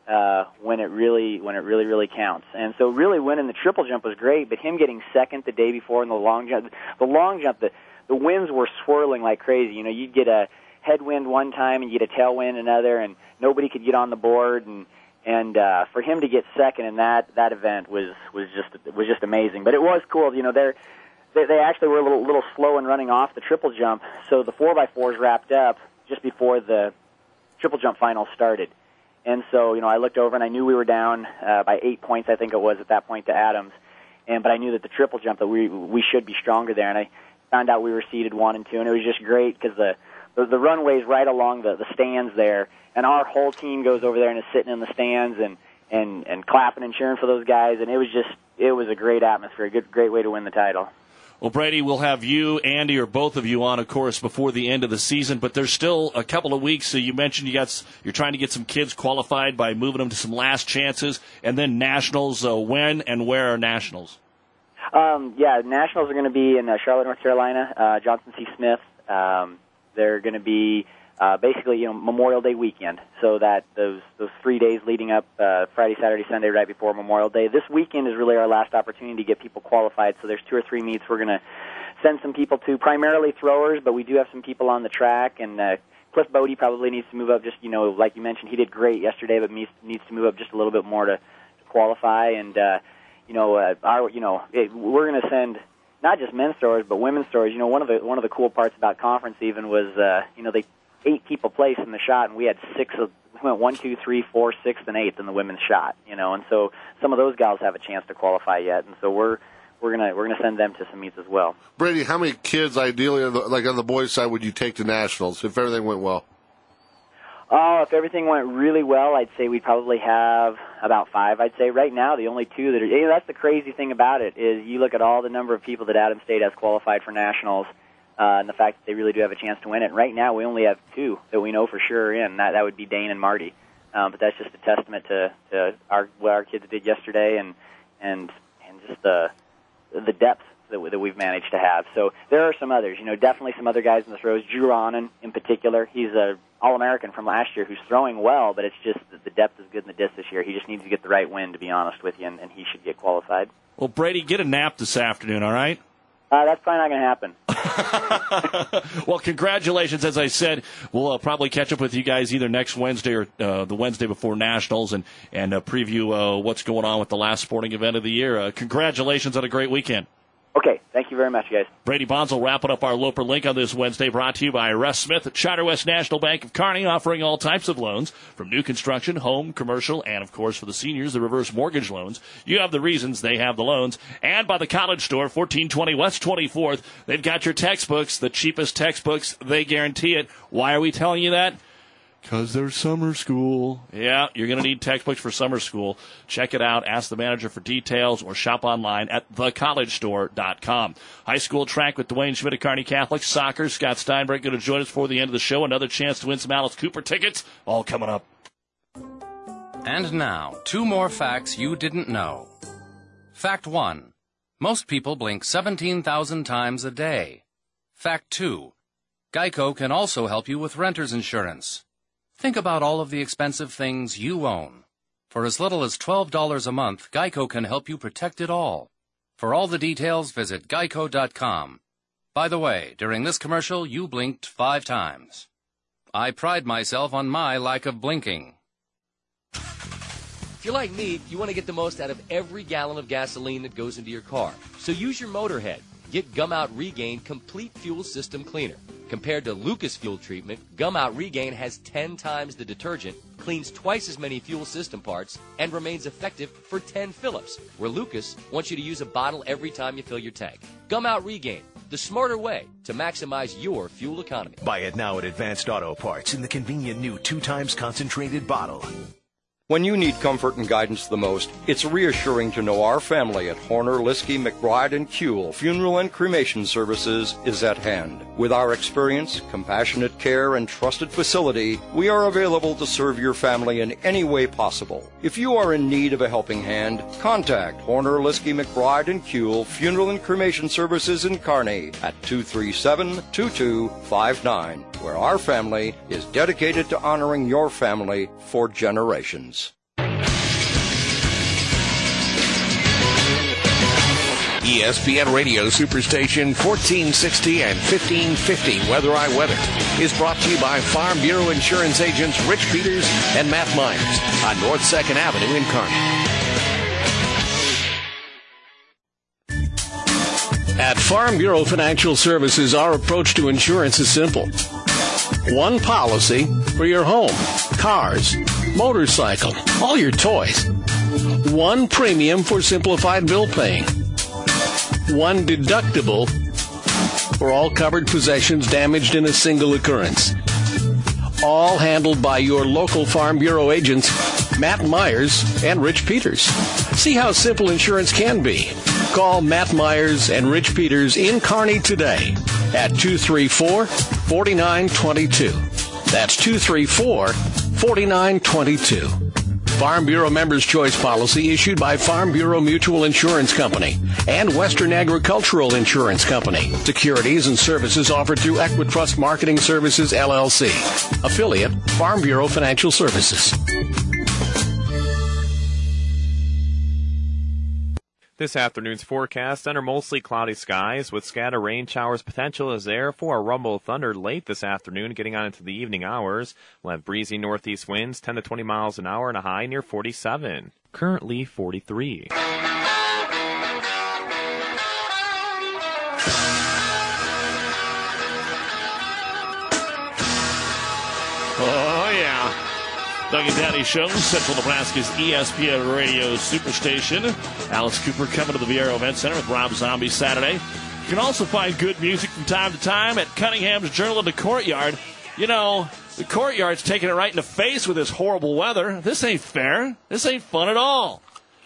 uh, when it really when it really really counts. And so really winning the triple jump was great, but him getting second the day before in the long jump, the long jump, the the winds were swirling like crazy. You know, you'd get a headwind one time and you get a tailwind another, and nobody could get on the board. And and uh, for him to get second in that that event was was just was just amazing. But it was cool. You know, they're they, they actually were a little little slow in running off the triple jump, so the four by fours wrapped up just before the triple jump final started. And so, you know, I looked over and I knew we were down uh, by eight points, I think it was at that point, to Adams. And but I knew that the triple jump that we we should be stronger there. And I found out we were seeded one and two, and it was just great because the, the the runway's right along the the stands there, and our whole team goes over there and is sitting in the stands and and and clapping and cheering for those guys. And it was just it was a great atmosphere, a good great way to win the title. Well, Brady, we'll have you, Andy, or both of you on, of course, before the end of the season. But there's still a couple of weeks. So you mentioned you got you're trying to get some kids qualified by moving them to some last chances, and then nationals. Uh, when and where are nationals? Um, yeah, nationals are going to be in uh, Charlotte, North Carolina. Uh, Johnson C. Smith. Um, they're going to be uh, basically, you know, Memorial Day weekend. So that those those three days leading up, uh, Friday, Saturday, Sunday, right before Memorial Day. This weekend is really our last opportunity to get people qualified. So there's two or three meets we're going to send some people to, primarily throwers, but we do have some people on the track. And uh, Cliff Bodie probably needs to move up. Just, you know, like you mentioned, he did great yesterday, but needs needs to move up just a little bit more to, to qualify. And uh, you know, uh, our you know, it, we're going to send not just men's throwers, but women's throwers. You know, one of the one of the cool parts about conference even was, uh, you know, they eight people placed in the shot, and we had six of we went one, two, three, four, sixth, and eighth in the women's shot. You know, and so some of those gals have a chance to qualify yet, and so we're we're gonna we're gonna send them to some meets as well. Brady, how many kids ideally, like on the boys' side, would you take to nationals if everything went well? Oh, if everything went really well, I'd say we'd probably have about five. I'd say right now the only two that are, you know, that's the crazy thing about it is you look at all the number of people that Adams State has qualified for nationals, uh, and the fact that they really do have a chance to win it. Right now we only have two that we know for sure are in. That that would be Dane and Marty. Um, but that's just a testament to, to our what our kids did yesterday and and and just the the depth that, we, that we've managed to have. So there are some others, you know, definitely some other guys in the throws. Drew Ronan in particular, he's a All-American from last year who's throwing well, but it's just that the depth is good in the disc this year. He just needs to get the right wind, to be honest with you, and, and he should get qualified. Well, Brady, get a nap this afternoon, all right? Uh, that's probably not going to happen. Well, congratulations. As I said, we'll uh, probably catch up with you guys either next Wednesday or uh, the Wednesday before Nationals and, and uh, preview uh, what's going on with the last sporting event of the year. Uh, congratulations on a great weekend. Okay, thank you very much, guys. Brady Bonzel wrapping up our Loper Link on this Wednesday, brought to you by Russ Smith at Charter West National Bank of Kearney, offering all types of loans, from new construction, home, commercial, and, of course, for the seniors, the reverse mortgage loans. You have the reasons, they have the loans. And by the College Store, fourteen twenty West twenty-fourth, they've got your textbooks, the cheapest textbooks, they guarantee it. Why are we telling you that? Because they're summer school. Yeah, you're going to need textbooks for summer school. Check it out. Ask the manager for details or shop online at the college store dot com. High school track with Dwayne Schmidt of Kearney Catholic. Soccer, Scott Steinberg going to join us for the end of the show. Another chance to win some Alice Cooper tickets. All coming up. And now, two more facts you didn't know. Fact one. Most people blink seventeen thousand times a day. Fact two. Geico can also help you with renter's insurance. Think about all of the expensive things you own. For as little as twelve dollars a month, Geico can help you protect it all. For all the details, visit geico dot com. By the way, during this commercial, you blinked five times. I pride myself on my lack of blinking. If you're like me, you want to get the most out of every gallon of gasoline that goes into your car. So use your Motorhead. Get Gum Out Regain Complete Fuel System Cleaner. Compared to Lucas Fuel Treatment, Gum Out Regain has ten times the detergent, cleans twice as many fuel system parts, and remains effective for ten fill-ups, where Lucas wants you to use a bottle every time you fill your tank. Gum Out Regain, the smarter way to maximize your fuel economy. Buy it now at Advanced Auto Parts in the convenient new two times concentrated bottle. When you need comfort and guidance the most, it's reassuring to know our family at Horner, Liskey, McBride, and Kuehl Funeral and Cremation Services is at hand. With our experience, compassionate care, and trusted facility, we are available to serve your family in any way possible. If you are in need of a helping hand, contact Horner, Liskey, McBride, and Kuehl Funeral and Cremation Services in Kearney at two three seven, two two five nine, where our family is dedicated to honoring your family for generations. E S P N Radio Superstation fourteen sixty and fifteen fifty Weather I Weather is brought to you by Farm Bureau Insurance agents Rich Peters and Matt Myers on North second Avenue in Kearney. At Farm Bureau Financial Services, our approach to insurance is simple. One policy for your home, cars, motorcycle, all your toys. One premium for simplified bill paying. One deductible for all covered possessions damaged in a single occurrence. All handled by your local Farm Bureau agents, Matt Myers and Rich Peters. See how simple insurance can be. Call Matt Myers and Rich Peters in Kearney today at two three four, four nine two two. That's two three four, four nine two two. Farm Bureau Members' Choice Policy issued by Farm Bureau Mutual Insurance Company and Western Agricultural Insurance Company. Securities and services offered through Equitrust Marketing Services, L L C. Affiliate, Farm Bureau Financial Services. This afternoon's forecast under mostly cloudy skies with scattered rain showers potential is there for a rumble of thunder late this afternoon getting on into the evening hours. We'll have breezy northeast winds ten to twenty miles an hour and a high near forty-seven. Currently forty-three. Oh, yeah. Doug and Daddy Show, Central Nebraska's E S P N Radio Superstation. Alice Cooper coming to the Viero Event Center with Rob Zombie Saturday. You can also find good music from time to time at Cunningham's Journal in the Courtyard. You know, the Courtyard's taking it right in the face with this horrible weather. This ain't fair. This ain't fun at all.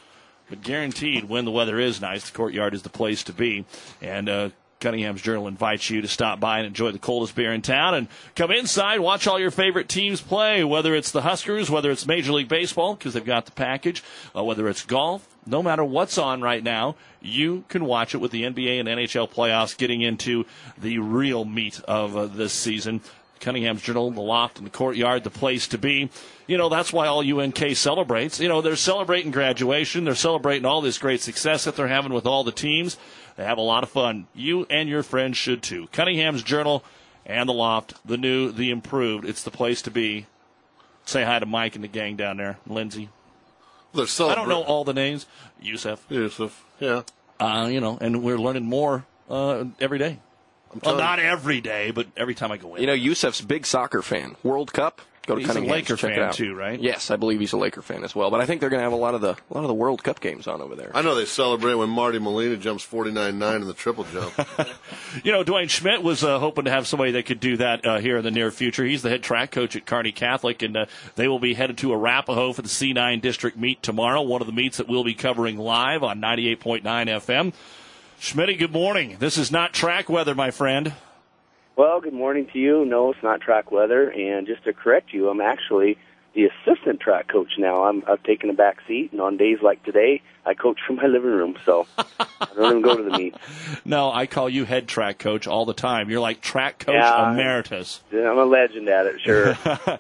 But guaranteed, when the weather is nice, the Courtyard is the place to be. And, uh, Cunningham's Journal invites you to stop by and enjoy the coldest beer in town and come inside, watch all your favorite teams play, whether it's the Huskers, whether it's Major League Baseball, because they've got the package, uh, whether it's golf. No matter what's on right now, you can watch it with the N B A and N H L playoffs getting into the real meat of uh, this season. Cunningham's Journal, the Loft, and the Courtyard, the place to be. You know, that's why all U N K celebrates. You know, they're celebrating graduation. They're celebrating all this great success that they're having with all the teams. They have a lot of fun. You and your friends should, too. Cunningham's Journal and the Loft, the new, the improved. It's the place to be. Say hi to Mike and the gang down there. Lindsay. They're celebra- I don't know all the names. Yusuf. Yusuf, yeah. Uh, you know, and we're learning more uh, every day. Well, not every day, but every time I go in. You know, Yusuf's a big soccer fan. World Cup. Go to He's a Cunningham's, Laker check fan it out. too, right? Yes, I believe he's a Laker fan as well. But I think they're going to have a lot of the a lot of the World Cup games on over there. I know they celebrate when Marty Molina jumps forty-nine nine in the triple jump. You know, Dwayne Schmidt was uh, hoping to have somebody that could do that uh, here in the near future. He's the head track coach at Kearney Catholic, and uh, they will be headed to Arapahoe for the C nine district meet tomorrow, one of the meets that we'll be covering live on ninety-eight point nine F M. Schmidt, good morning. This is not track weather, my friend. Well, good morning to you. No, it's not track weather. And just to correct you, I'm actually the assistant track coach now. I'm, I've taken a back seat, and on days like today, I coach from my living room, so I don't even go to the meets. No, I call you head track coach all the time. You're like track coach yeah, emeritus. I'm a legend at it, sure.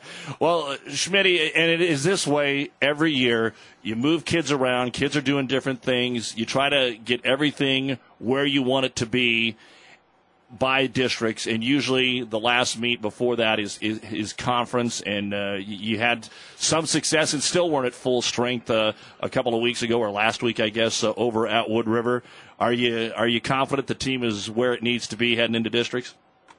Well, Schmidt, and it is this way every year. You move kids around. Kids are doing different things. You try to get everything where you want it to be by districts, and usually the last meet before that is is, is conference, and uh, you had some success and still weren't at full strength uh, a couple of weeks ago, or last week, I guess, uh, over at Wood River. Are you are you confident the team is where it needs to be heading into districts?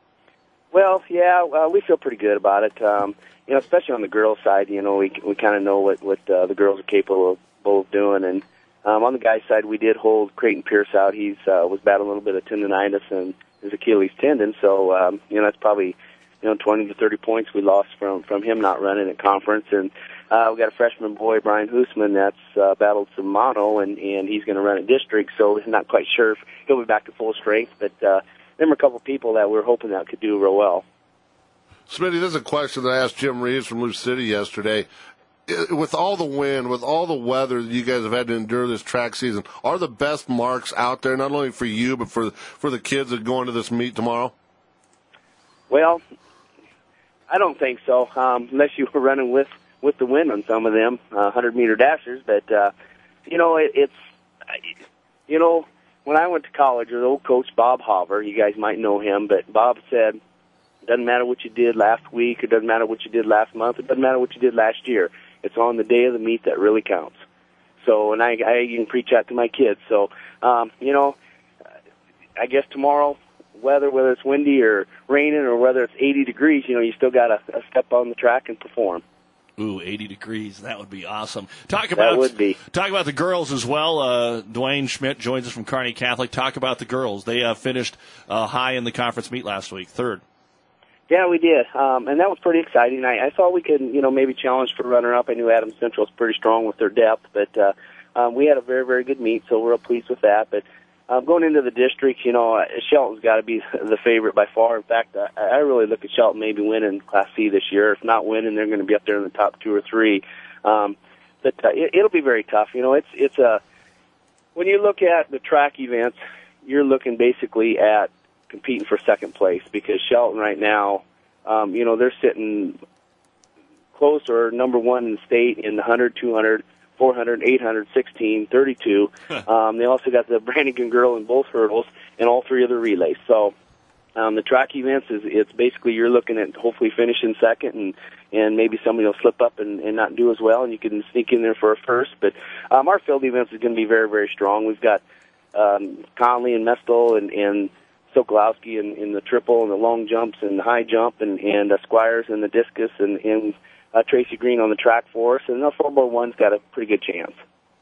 Well, yeah, uh, we feel pretty good about it. Um, you know, especially on the girls' side, you know, we we kind of know what what uh, the girls are capable of both doing, and um, on the guys' side, we did hold Creighton Pierce out. He's uh, was battling a little bit of tendonitis and his Achilles tendon, so um, you know that's probably you know twenty to thirty points we lost from from him not running at conference. And uh, we got a freshman boy, Brian Hoosman, that's uh, battled some mono, and and he's going to run at district. So we're not quite sure if he'll be back to full strength, but uh, there were a couple of people that we we're hoping that could do real well. Smitty, there's a question that I asked Jim Reeves from Lou City yesterday. With all the wind, with all the weather that you guys have had to endure this track season, are the best marks out there, not only for you, but for for the kids that go into this meet tomorrow? Well, I don't think so, um, unless you were running with, with the wind on some of them, uh, hundred-meter dashers. But, uh, you know, it, it's, you know, when I went to college, the old coach Bob Hoover, you guys might know him, but Bob said, it doesn't matter what you did last week, it doesn't matter what you did last month, it doesn't matter what you did last year. It's on the day of the meet that really counts. So, and I, I even preach that to my kids. So, um, you know, I guess tomorrow, weather, whether it's windy or raining or whether it's eighty degrees, you know, you still got to step on the track and perform. Ooh, eighty degrees. That would be awesome. Talk about, that would be. Talk about the girls as well. Uh, Dwayne Schmidt joins us from Kearney Catholic. Talk about the girls. They uh, finished uh, high in the conference meet last week, third. Yeah, we did, um, and that was pretty exciting. I, I thought we could, you know, maybe challenge for runner-up. I knew Adams Central was pretty strong with their depth, but uh, um, we had a very, very good meet, so we're real pleased with that. But Um, going into the district, you know, Shelton's got to be the favorite by far. In fact, I, I really look at Shelton maybe winning Class C this year. If not winning, they're going to be up there in the top two or three. Um, but uh, it, it'll be very tough. You know, it's it's a when you look at the track events, you're looking basically at competing for second place because Shelton right now, um, you know, they're sitting close or number one in the state in the one hundred, two hundred. four hundred, eight hundred, sixteen, thirty-two. um, they also got the Brannigan girl in both hurdles and all three of the relays. So um, the track events is it's basically you're looking at hopefully finishing second and and maybe somebody will slip up and, and not do as well and you can sneak in there for a first. But um, our field events is going to be very, very strong. We've got um, Conley and Mestel and, and Sokolowski in, in the triple and the long jumps and the high jump and, and uh, Squires in the discus and, and Uh, Tracy Green on the track for us, and the four by one's got a pretty good chance.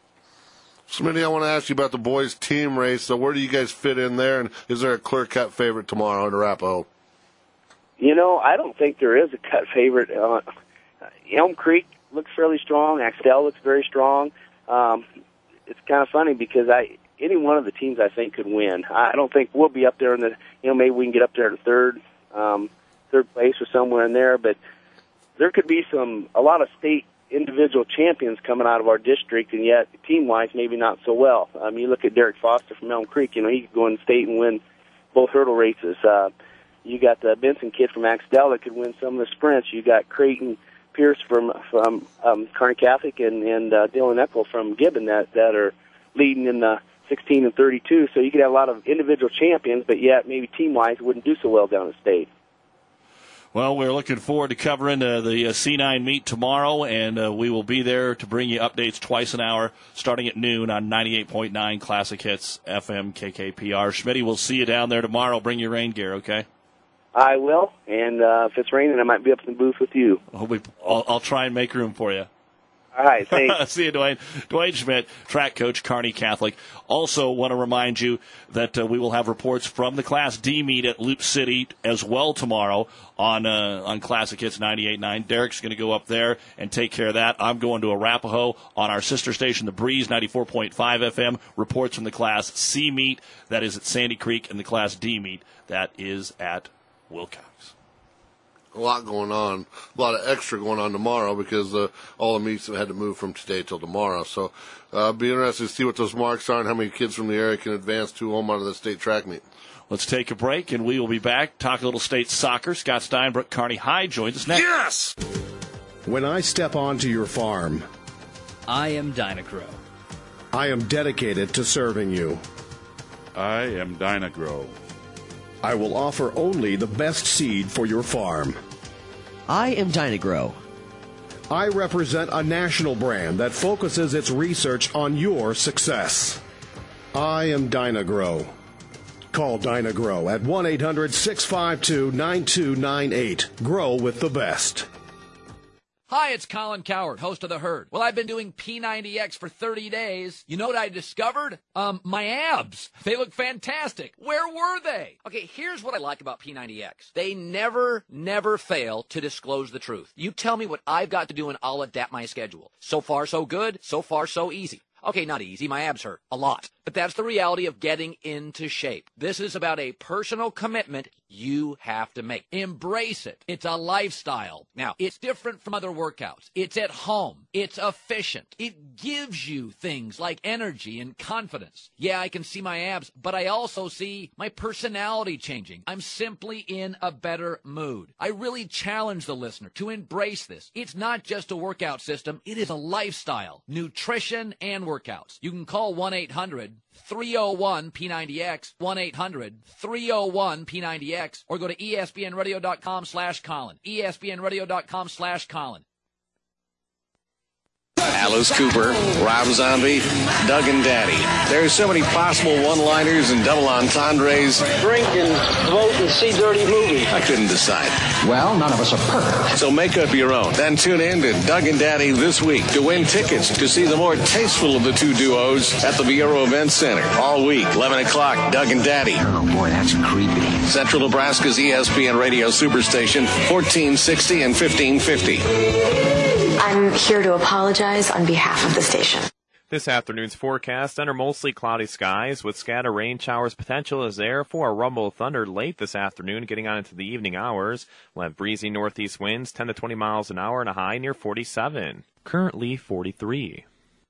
Smitty, I want to ask you about the boys' team race. So where do you guys fit in there, and is there a clear-cut favorite tomorrow at Arapahoe? You know, I don't think there is a cut favorite. Uh, Elm Creek looks fairly strong. Axtell looks very strong. Um, it's kind of funny because I any one of the teams I think could win. I don't think we'll be up there in the, you know, maybe we can get up there to third, um, third place or somewhere in there, but there could be some a lot of state individual champions coming out of our district, and yet team-wise maybe not so well. Um, you look at Derek Foster from Elm Creek. You know he could go in state and win both hurdle races. Uh, you got the Benson kid from Axtell that could win some of the sprints. You got Creighton Pierce from from um, Kearney Catholic and and uh, Dylan Eckel from Gibbon that that are leading in the sixteen and thirty-two. So you could have a lot of individual champions, but yet maybe team-wise wouldn't do so well down at state. Well, we're looking forward to covering uh, the uh, C nine meet tomorrow, and uh, we will be there to bring you updates twice an hour, starting at noon on ninety-eight point nine Classic Hits F M K K P R. Schmitty, we'll see you down there tomorrow. Bring your rain gear, okay? I will, and uh, if it's raining, I might be up in the booth with you. I'll, be, I'll, I'll try and make room for you. All right, thanks. See you, Dwayne. Dwayne Schmidt, track coach, Kearney Catholic. Also want to remind you that uh, we will have reports from the Class D meet at Loop City as well tomorrow on uh, on Classic Hits ninety-eight point nine. Derek's going to go up there and take care of that. I'm going to Arapahoe on our sister station, The Breeze, ninety-four point five F M. Reports from the Class C meet. That is at Sandy Creek, and the Class D meet. That is at Wilcox. A lot going on, a lot of extra going on tomorrow because uh, all the meets have had to move from today till tomorrow. So uh, be interested to see what those marks are and how many kids from the area can advance to home out of the state track meet. Let's take a break, and we will be back. Talk a little state soccer. Scott Steinbrook, Kearney High, joins us next. Yes! When I step onto your farm, I am Dynagro. I am dedicated to serving you. I am Dynagro. I will offer only the best seed for your farm. I am Dynagro. I represent a national brand that focuses its research on your success. I am Dynagro. Call Dynagro at one eight hundred six five two nine two nine eight. Grow with the best. Hi, it's Colin Coward, host of The Herd. Well, I've been doing P ninety X for thirty days. You know what I discovered? Um, my abs. They look fantastic. Where were they? Okay, here's what I like about P ninety X. They never, never fail to disclose the truth. You tell me what I've got to do and I'll adapt my schedule. So far, so good. So far, so easy. Okay, not easy. My abs hurt. A lot. But that's the reality of getting into shape. This is about a personal commitment you have to make. Embrace it. It's a lifestyle. Now, it's different from other workouts. It's at home. It's efficient. It gives you things like energy and confidence. Yeah, I can see my abs, but I also see my personality changing. I'm simply in a better mood. I really challenge the listener to embrace this. It's not just a workout system. It is a lifestyle, nutrition, and workouts. You can call one eight hundred three oh one P ninety X, one eight hundred three oh one P ninety X, or go to E S P N radio dot com slash Colin. E S P N radio dot com slash Colin. Alice Cooper, Rob Zombie, Doug and Daddy. There's so many possible one-liners and double entendres. Drink and vote and see dirty movies. I couldn't decide. Well, none of us are perfect. So make up your own. Then tune in to Doug and Daddy this week to win tickets to see the more tasteful of the two duos at the Viero Event Center. All week, eleven o'clock, Doug and Daddy. Oh, boy, that's creepy. Central Nebraska's E S P N Radio Superstation, fourteen sixty and fifteen fifty. I'm here to apologize on behalf of the station. This afternoon's forecast under mostly cloudy skies with scatter rain showers potential is there for a rumble of thunder late this afternoon getting on into the evening hours. We'll have breezy northeast winds ten to twenty miles an hour and a high near forty-seven. Currently forty-three.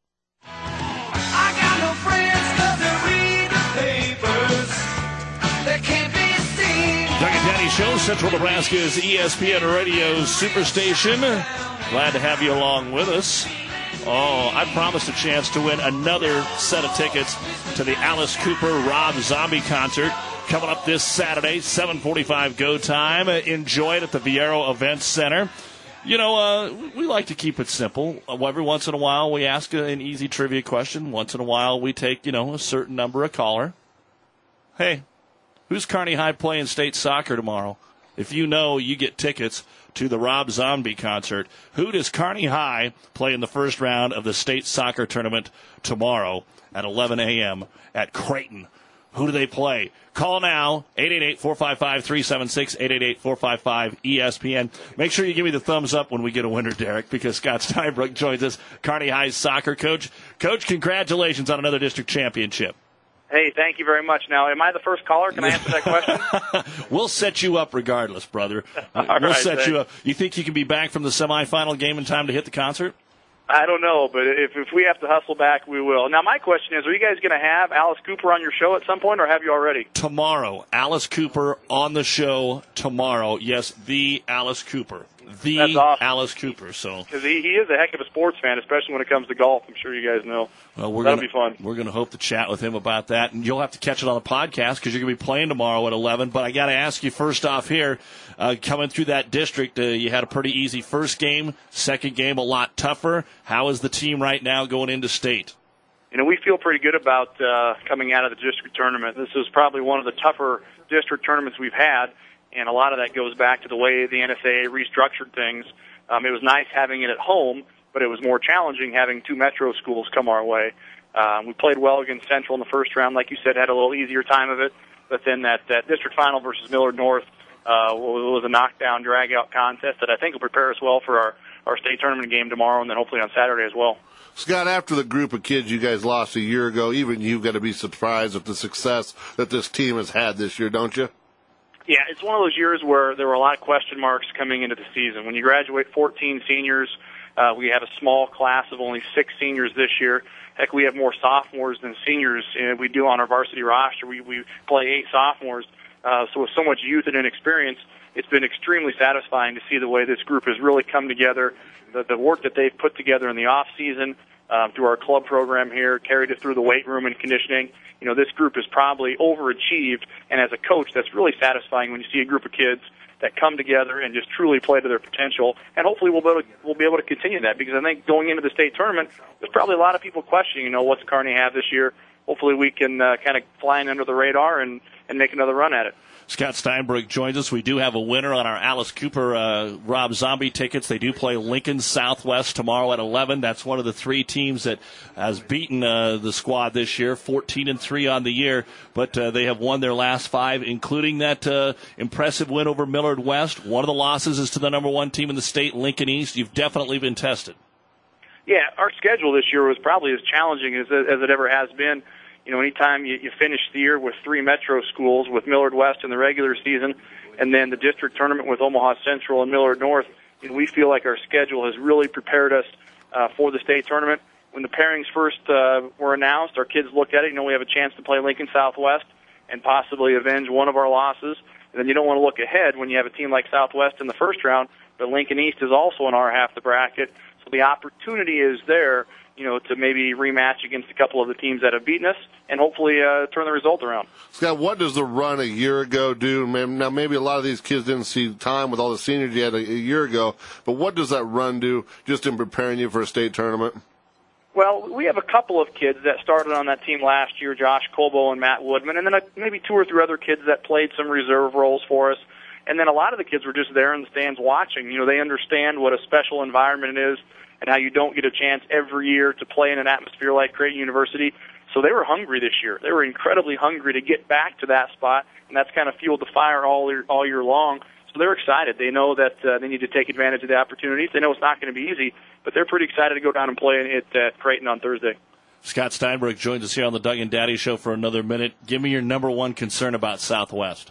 I got no friends 'cause they read the papers. They can't be seen. Doug and Daddy Show, Central Nebraska's E S P N Radio Superstation. Glad to have you along with us. Oh, I promised a chance to win another set of tickets to the Alice Cooper Rob Zombie concert coming up this Saturday, seven forty-five go time. Enjoy it at the Viero Event Center. You know, uh, we like to keep it simple. Every once in a while, we ask an easy trivia question. Once in a while, we take, you know, a certain number of caller. Hey, who's Kearney High playing state soccer tomorrow? If you know, you get tickets to the Rob Zombie concert. Who does Kearney High play in the first round of the state soccer tournament tomorrow at eleven a.m. at Creighton? Who do they play? Call now, eight eight eight, four five five, three seven six, eight eight eight, four five five, E S P N. Make sure you give me the thumbs up when we get a winner, Derek, because Scott Steinbrook joins us, Kearney High's soccer coach. Coach, congratulations on another district championship. Hey, thank you very much. Now, am I the first caller? Can I answer that question? We'll set you up regardless, brother. All we'll right, set thanks. you up. You think you can be back from the semifinal game in time to hit the concert? I don't know, but if if we have to hustle back, we will. Now, my question is, are you guys going to have Alice Cooper on your show at some point, or have you already? Tomorrow. Alice Cooper on the show tomorrow. Yes, the Alice Cooper. The That's awesome. Alice Cooper. So Because he, he is a heck of a sports fan, especially when it comes to golf. I'm sure you guys know. well, we're That'll gonna, be fun. We're going to hope to chat with him about that, and you'll have to catch it on the podcast because you're going to be playing tomorrow at eleven. But I got to ask you first off here, uh, coming through that district, uh, you had a pretty easy first game, second game a lot tougher. How is the team right now going into state? You know, we feel pretty good about uh, coming out of the district tournament. This is probably one of the tougher district tournaments we've had, and a lot of that goes back to the way the N S A A restructured things. Um, it was nice having it at home, but it was more challenging having two metro schools come our way. Um, we played well against Central in the first round, like you said, had a little easier time of it. But then that, that district final versus Millard North uh, was a knockdown, drag-out contest that I think will prepare us well for our, our state tournament game tomorrow and then hopefully on Saturday as well. Scott, after the group of kids you guys lost a year ago, even you've got to be surprised at the success that this team has had this year, don't you? Yeah, it's one of those years where there were a lot of question marks coming into the season. When you graduate fourteen seniors, uh, we have a small class of only six seniors this year. Heck, we have more sophomores than seniors uh, we do on our varsity roster. We, we play eight sophomores. Uh, so with so much youth and inexperience, it's been extremely satisfying to see the way this group has really come together, the, the work that they've put together in the off season, um, through our club program here, carried it through the weight room and conditioning. You know, this group has probably overachieved, and as a coach, that's really satisfying when you see a group of kids that come together and just truly play to their potential. And hopefully we'll be able to, we'll be able to continue that, because I think going into the state tournament, there's probably a lot of people questioning, you know, what's Kearney have this year. Hopefully we can uh, kind of fly in under the radar and, and make another run at it. Scott Steinberg joins us. We do have a winner on our Alice Cooper uh, Rob Zombie tickets. They do play Lincoln Southwest tomorrow at eleven. That's one of the three teams that has beaten uh, the squad this year, fourteen and three on the year. But uh, they have won their last five, including that uh, impressive win over Millard West. One of the losses is to the number one team in the state, Lincoln East. You've definitely been tested. Yeah, our schedule this year was probably as challenging as, as it ever has been. You know, anytime you, you finish the year with three metro schools, with Millard West in the regular season, and then the district tournament with Omaha Central and Millard North, you know, we feel like our schedule has really prepared us uh, for the state tournament. When the pairings first uh, were announced, our kids looked at it. You know, we have a chance to play Lincoln Southwest and possibly avenge one of our losses. And then you don't want to look ahead when you have a team like Southwest in the first round, but Lincoln East is also in our half the bracket. So So the opportunity is there, you know, to maybe rematch against a couple of the teams that have beaten us and hopefully uh, turn the result around. Scott, what does the run a year ago do? Now, maybe a lot of these kids didn't see time with all the seniors you had a, a year ago, but what does that run do just in preparing you for a state tournament? Well, we have a couple of kids that started on that team last year, Josh Colbo and Matt Woodman, and then maybe two or three other kids that played some reserve roles for us. And then a lot of the kids were just there in the stands watching. You know, they understand what a special environment it is and how you don't get a chance every year to play in an atmosphere like Creighton University. So they were hungry this year. They were incredibly hungry to get back to that spot, and that's kind of fueled the fire all year, all year long. So they're excited. They know that uh, they need to take advantage of the opportunities. They know it's not going to be easy, but they're pretty excited to go down and play at uh, Creighton on Thursday. Scott Steinbrook joins us here on the Doug and Daddy Show for another minute. Give me your number one concern about Southwest.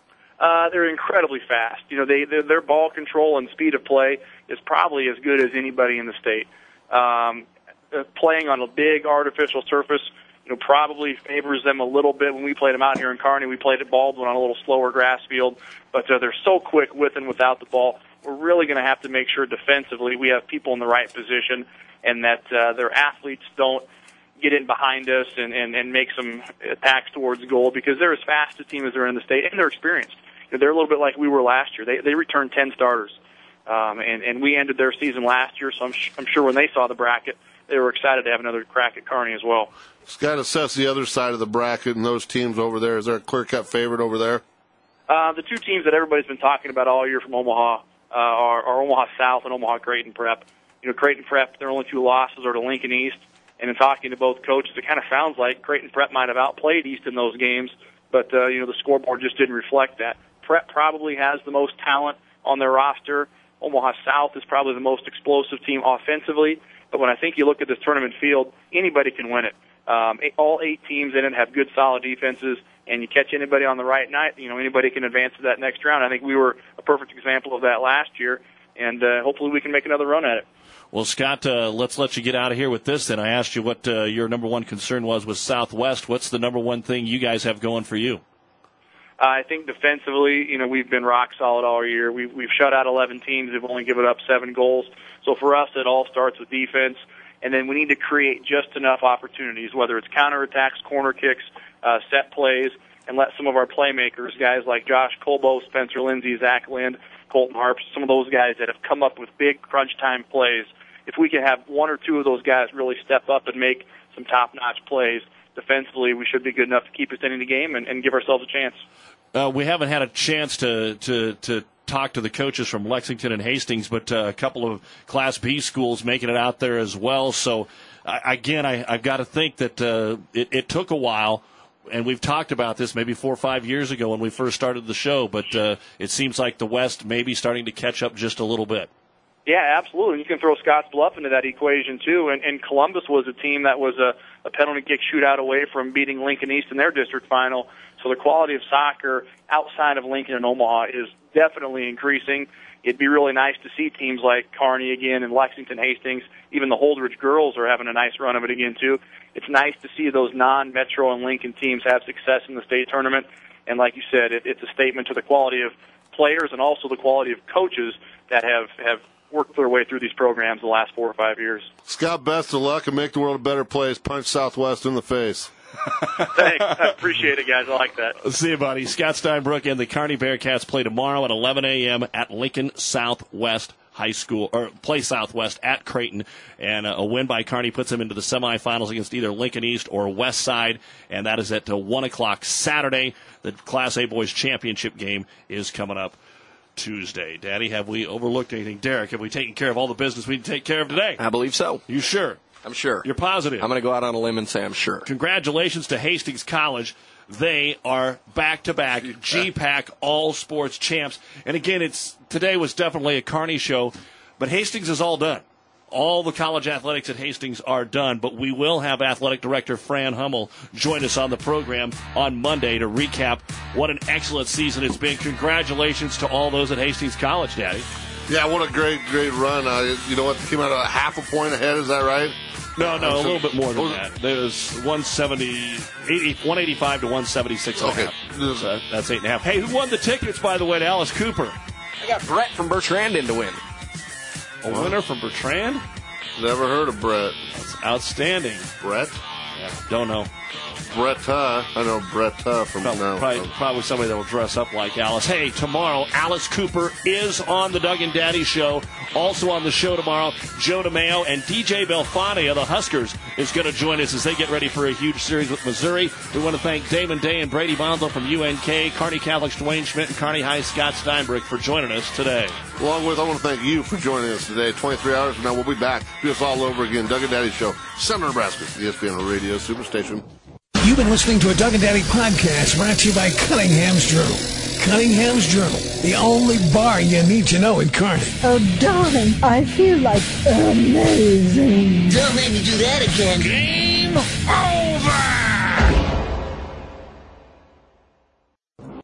Uh, they're incredibly fast. You know, they, their ball control and speed of play is probably as good as anybody in the state. Um, uh, playing on a big artificial surface, you know, probably favors them a little bit. When we played them out here in Kearney, we played at Baldwin on a little slower grass field, but uh, they're so quick with and without the ball. We're really going to have to make sure defensively we have people in the right position and that uh, their athletes don't get in behind us and, and, and make some attacks towards goal because they're as fast a team as they're in the state and they're experienced. You know, they're a little bit like we were last year. They they returned ten starters, um, and, and we ended their season last year, so I'm, sh- I'm sure when they saw the bracket, they were excited to have another crack at Kearney as well. Scott, assess the other side of the bracket and those teams over there. Is there a clear-cut favorite over there? Uh, the two teams that everybody's been talking about all year from Omaha uh, are, are Omaha South and Omaha Creighton Prep. You know, Creighton Prep, their only two losses are to Lincoln East. And in talking to both coaches, it kind of sounds like Creighton Prep might have outplayed East in those games, but uh, you know the scoreboard just didn't reflect that. Prep probably has the most talent on their roster. Omaha South is probably the most explosive team offensively. But when I think you look at this tournament field, anybody can win it. Um, all eight teams in it have good, solid defenses, and you catch anybody on the right night, you know, anybody can advance to that next round. I think we were a perfect example of that last year, and uh, hopefully we can make another run at it. Well, Scott, uh, let's let you get out of here with this then. I asked you what uh, your number one concern was with Southwest. What's the number one thing you guys have going for you? Uh, I think defensively, you know, we've been rock solid all year. We've, we've shut out eleven teams. We've only given up seven goals. So for us, it all starts with defense. And then we need to create just enough opportunities, whether it's counterattacks, corner kicks, uh, set plays, and let some of our playmakers, guys like Josh Colbo, Spencer Lindsay, Zach Lind, Colton Harps, some of those guys that have come up with big crunch time plays. If we can have one or two of those guys really step up and make some top-notch plays, defensively we should be good enough to keep us in the game and, and give ourselves a chance. Uh, we haven't had a chance to, to, to talk to the coaches from Lexington and Hastings, but uh, a couple of Class B schools making it out there as well. So, uh, again, I, I've got to think that uh, it, it took a while, and we've talked about this maybe four or five years ago when we first started the show, but uh, it seems like the West may be starting to catch up just a little bit. Yeah, absolutely. You can throw Scotts Bluff into that equation, too. And, and Columbus was a team that was a, a penalty kick shootout away from beating Lincoln East in their district final. So the quality of soccer outside of Lincoln and Omaha is definitely increasing. It'd be really nice to see teams like Kearney again and Lexington, Hastings. Even the Holdridge girls are having a nice run of it again, too. It's nice to see those non-Metro and Lincoln teams have success in the state tournament. And like you said, it, it's a statement to the quality of players and also the quality of coaches that have, have worked their way through these programs the last four or five years. Scott, best of luck and make the world a better place. Punch Southwest in the face. Thanks. I appreciate it, guys. I like that. See you, buddy. Scott Steinbrook and the Kearney Bearcats play tomorrow at eleven a.m. at Lincoln Southwest High School, or play Southwest at Creighton, and a win by Kearney puts them into the semifinals against either Lincoln East or West Side, and that is at one o'clock Saturday. The Class A Boys Championship game is coming up Tuesday. Daddy, have we overlooked anything? Derek, have we taken care of all the business we need to take care of today? I believe so. You sure? I'm sure. You're positive? I'm going to go out on a limb and say I'm sure. Congratulations to Hastings College. They are back-to-back G PAC all-sports champs. And again, it's today was definitely a Kearney show, but Hastings is all done. All the college athletics at Hastings are done, but we will have Athletic Director Fran Hummel join us on the program on Monday to recap what an excellent season it's been. Congratulations to all those at Hastings College, Daddy. Yeah, what a great, great run. Uh, you know what? They came out a half a point ahead, is that right? No, no, a little bit more than that. There's one seventy, eighty, one eighty-five to one seventy-six and okay. a half. So that's eight and a half. Hey, who won the tickets, by the way, to Alice Cooper? I got Brett from Bertrand in to win. A winner from Bertrand? Never heard of Brett. That's outstanding. Brett? Yeah, don't know. Bretta. I know Bretta from Probably, now. probably, probably somebody that will dress up like Alice. Hey, tomorrow, Alice Cooper is on the Doug and Daddy Show. Also on the show tomorrow, Joe DeMeo and D J Belfani of the Huskers is going to join us as they get ready for a huge series with Missouri. We want to thank Damon Day and Brady Bonzo from U N K, Kearney Catholic's Dwayne Schmidt, and Kearney High Scott Steinberg for joining us today. Along with, I want to thank you for joining us today. twenty-three hours from now, we'll be back. Do this all over again. Doug and Daddy Show, Summer, Nebraska, E S P N Radio Superstation. You've been listening to a Doug and Daddy podcast brought to you by Cunningham's Journal. Cunningham's Journal, the only bar you need to know in Kearney. Oh, darling, I feel like amazing. Don't make me do that again. Game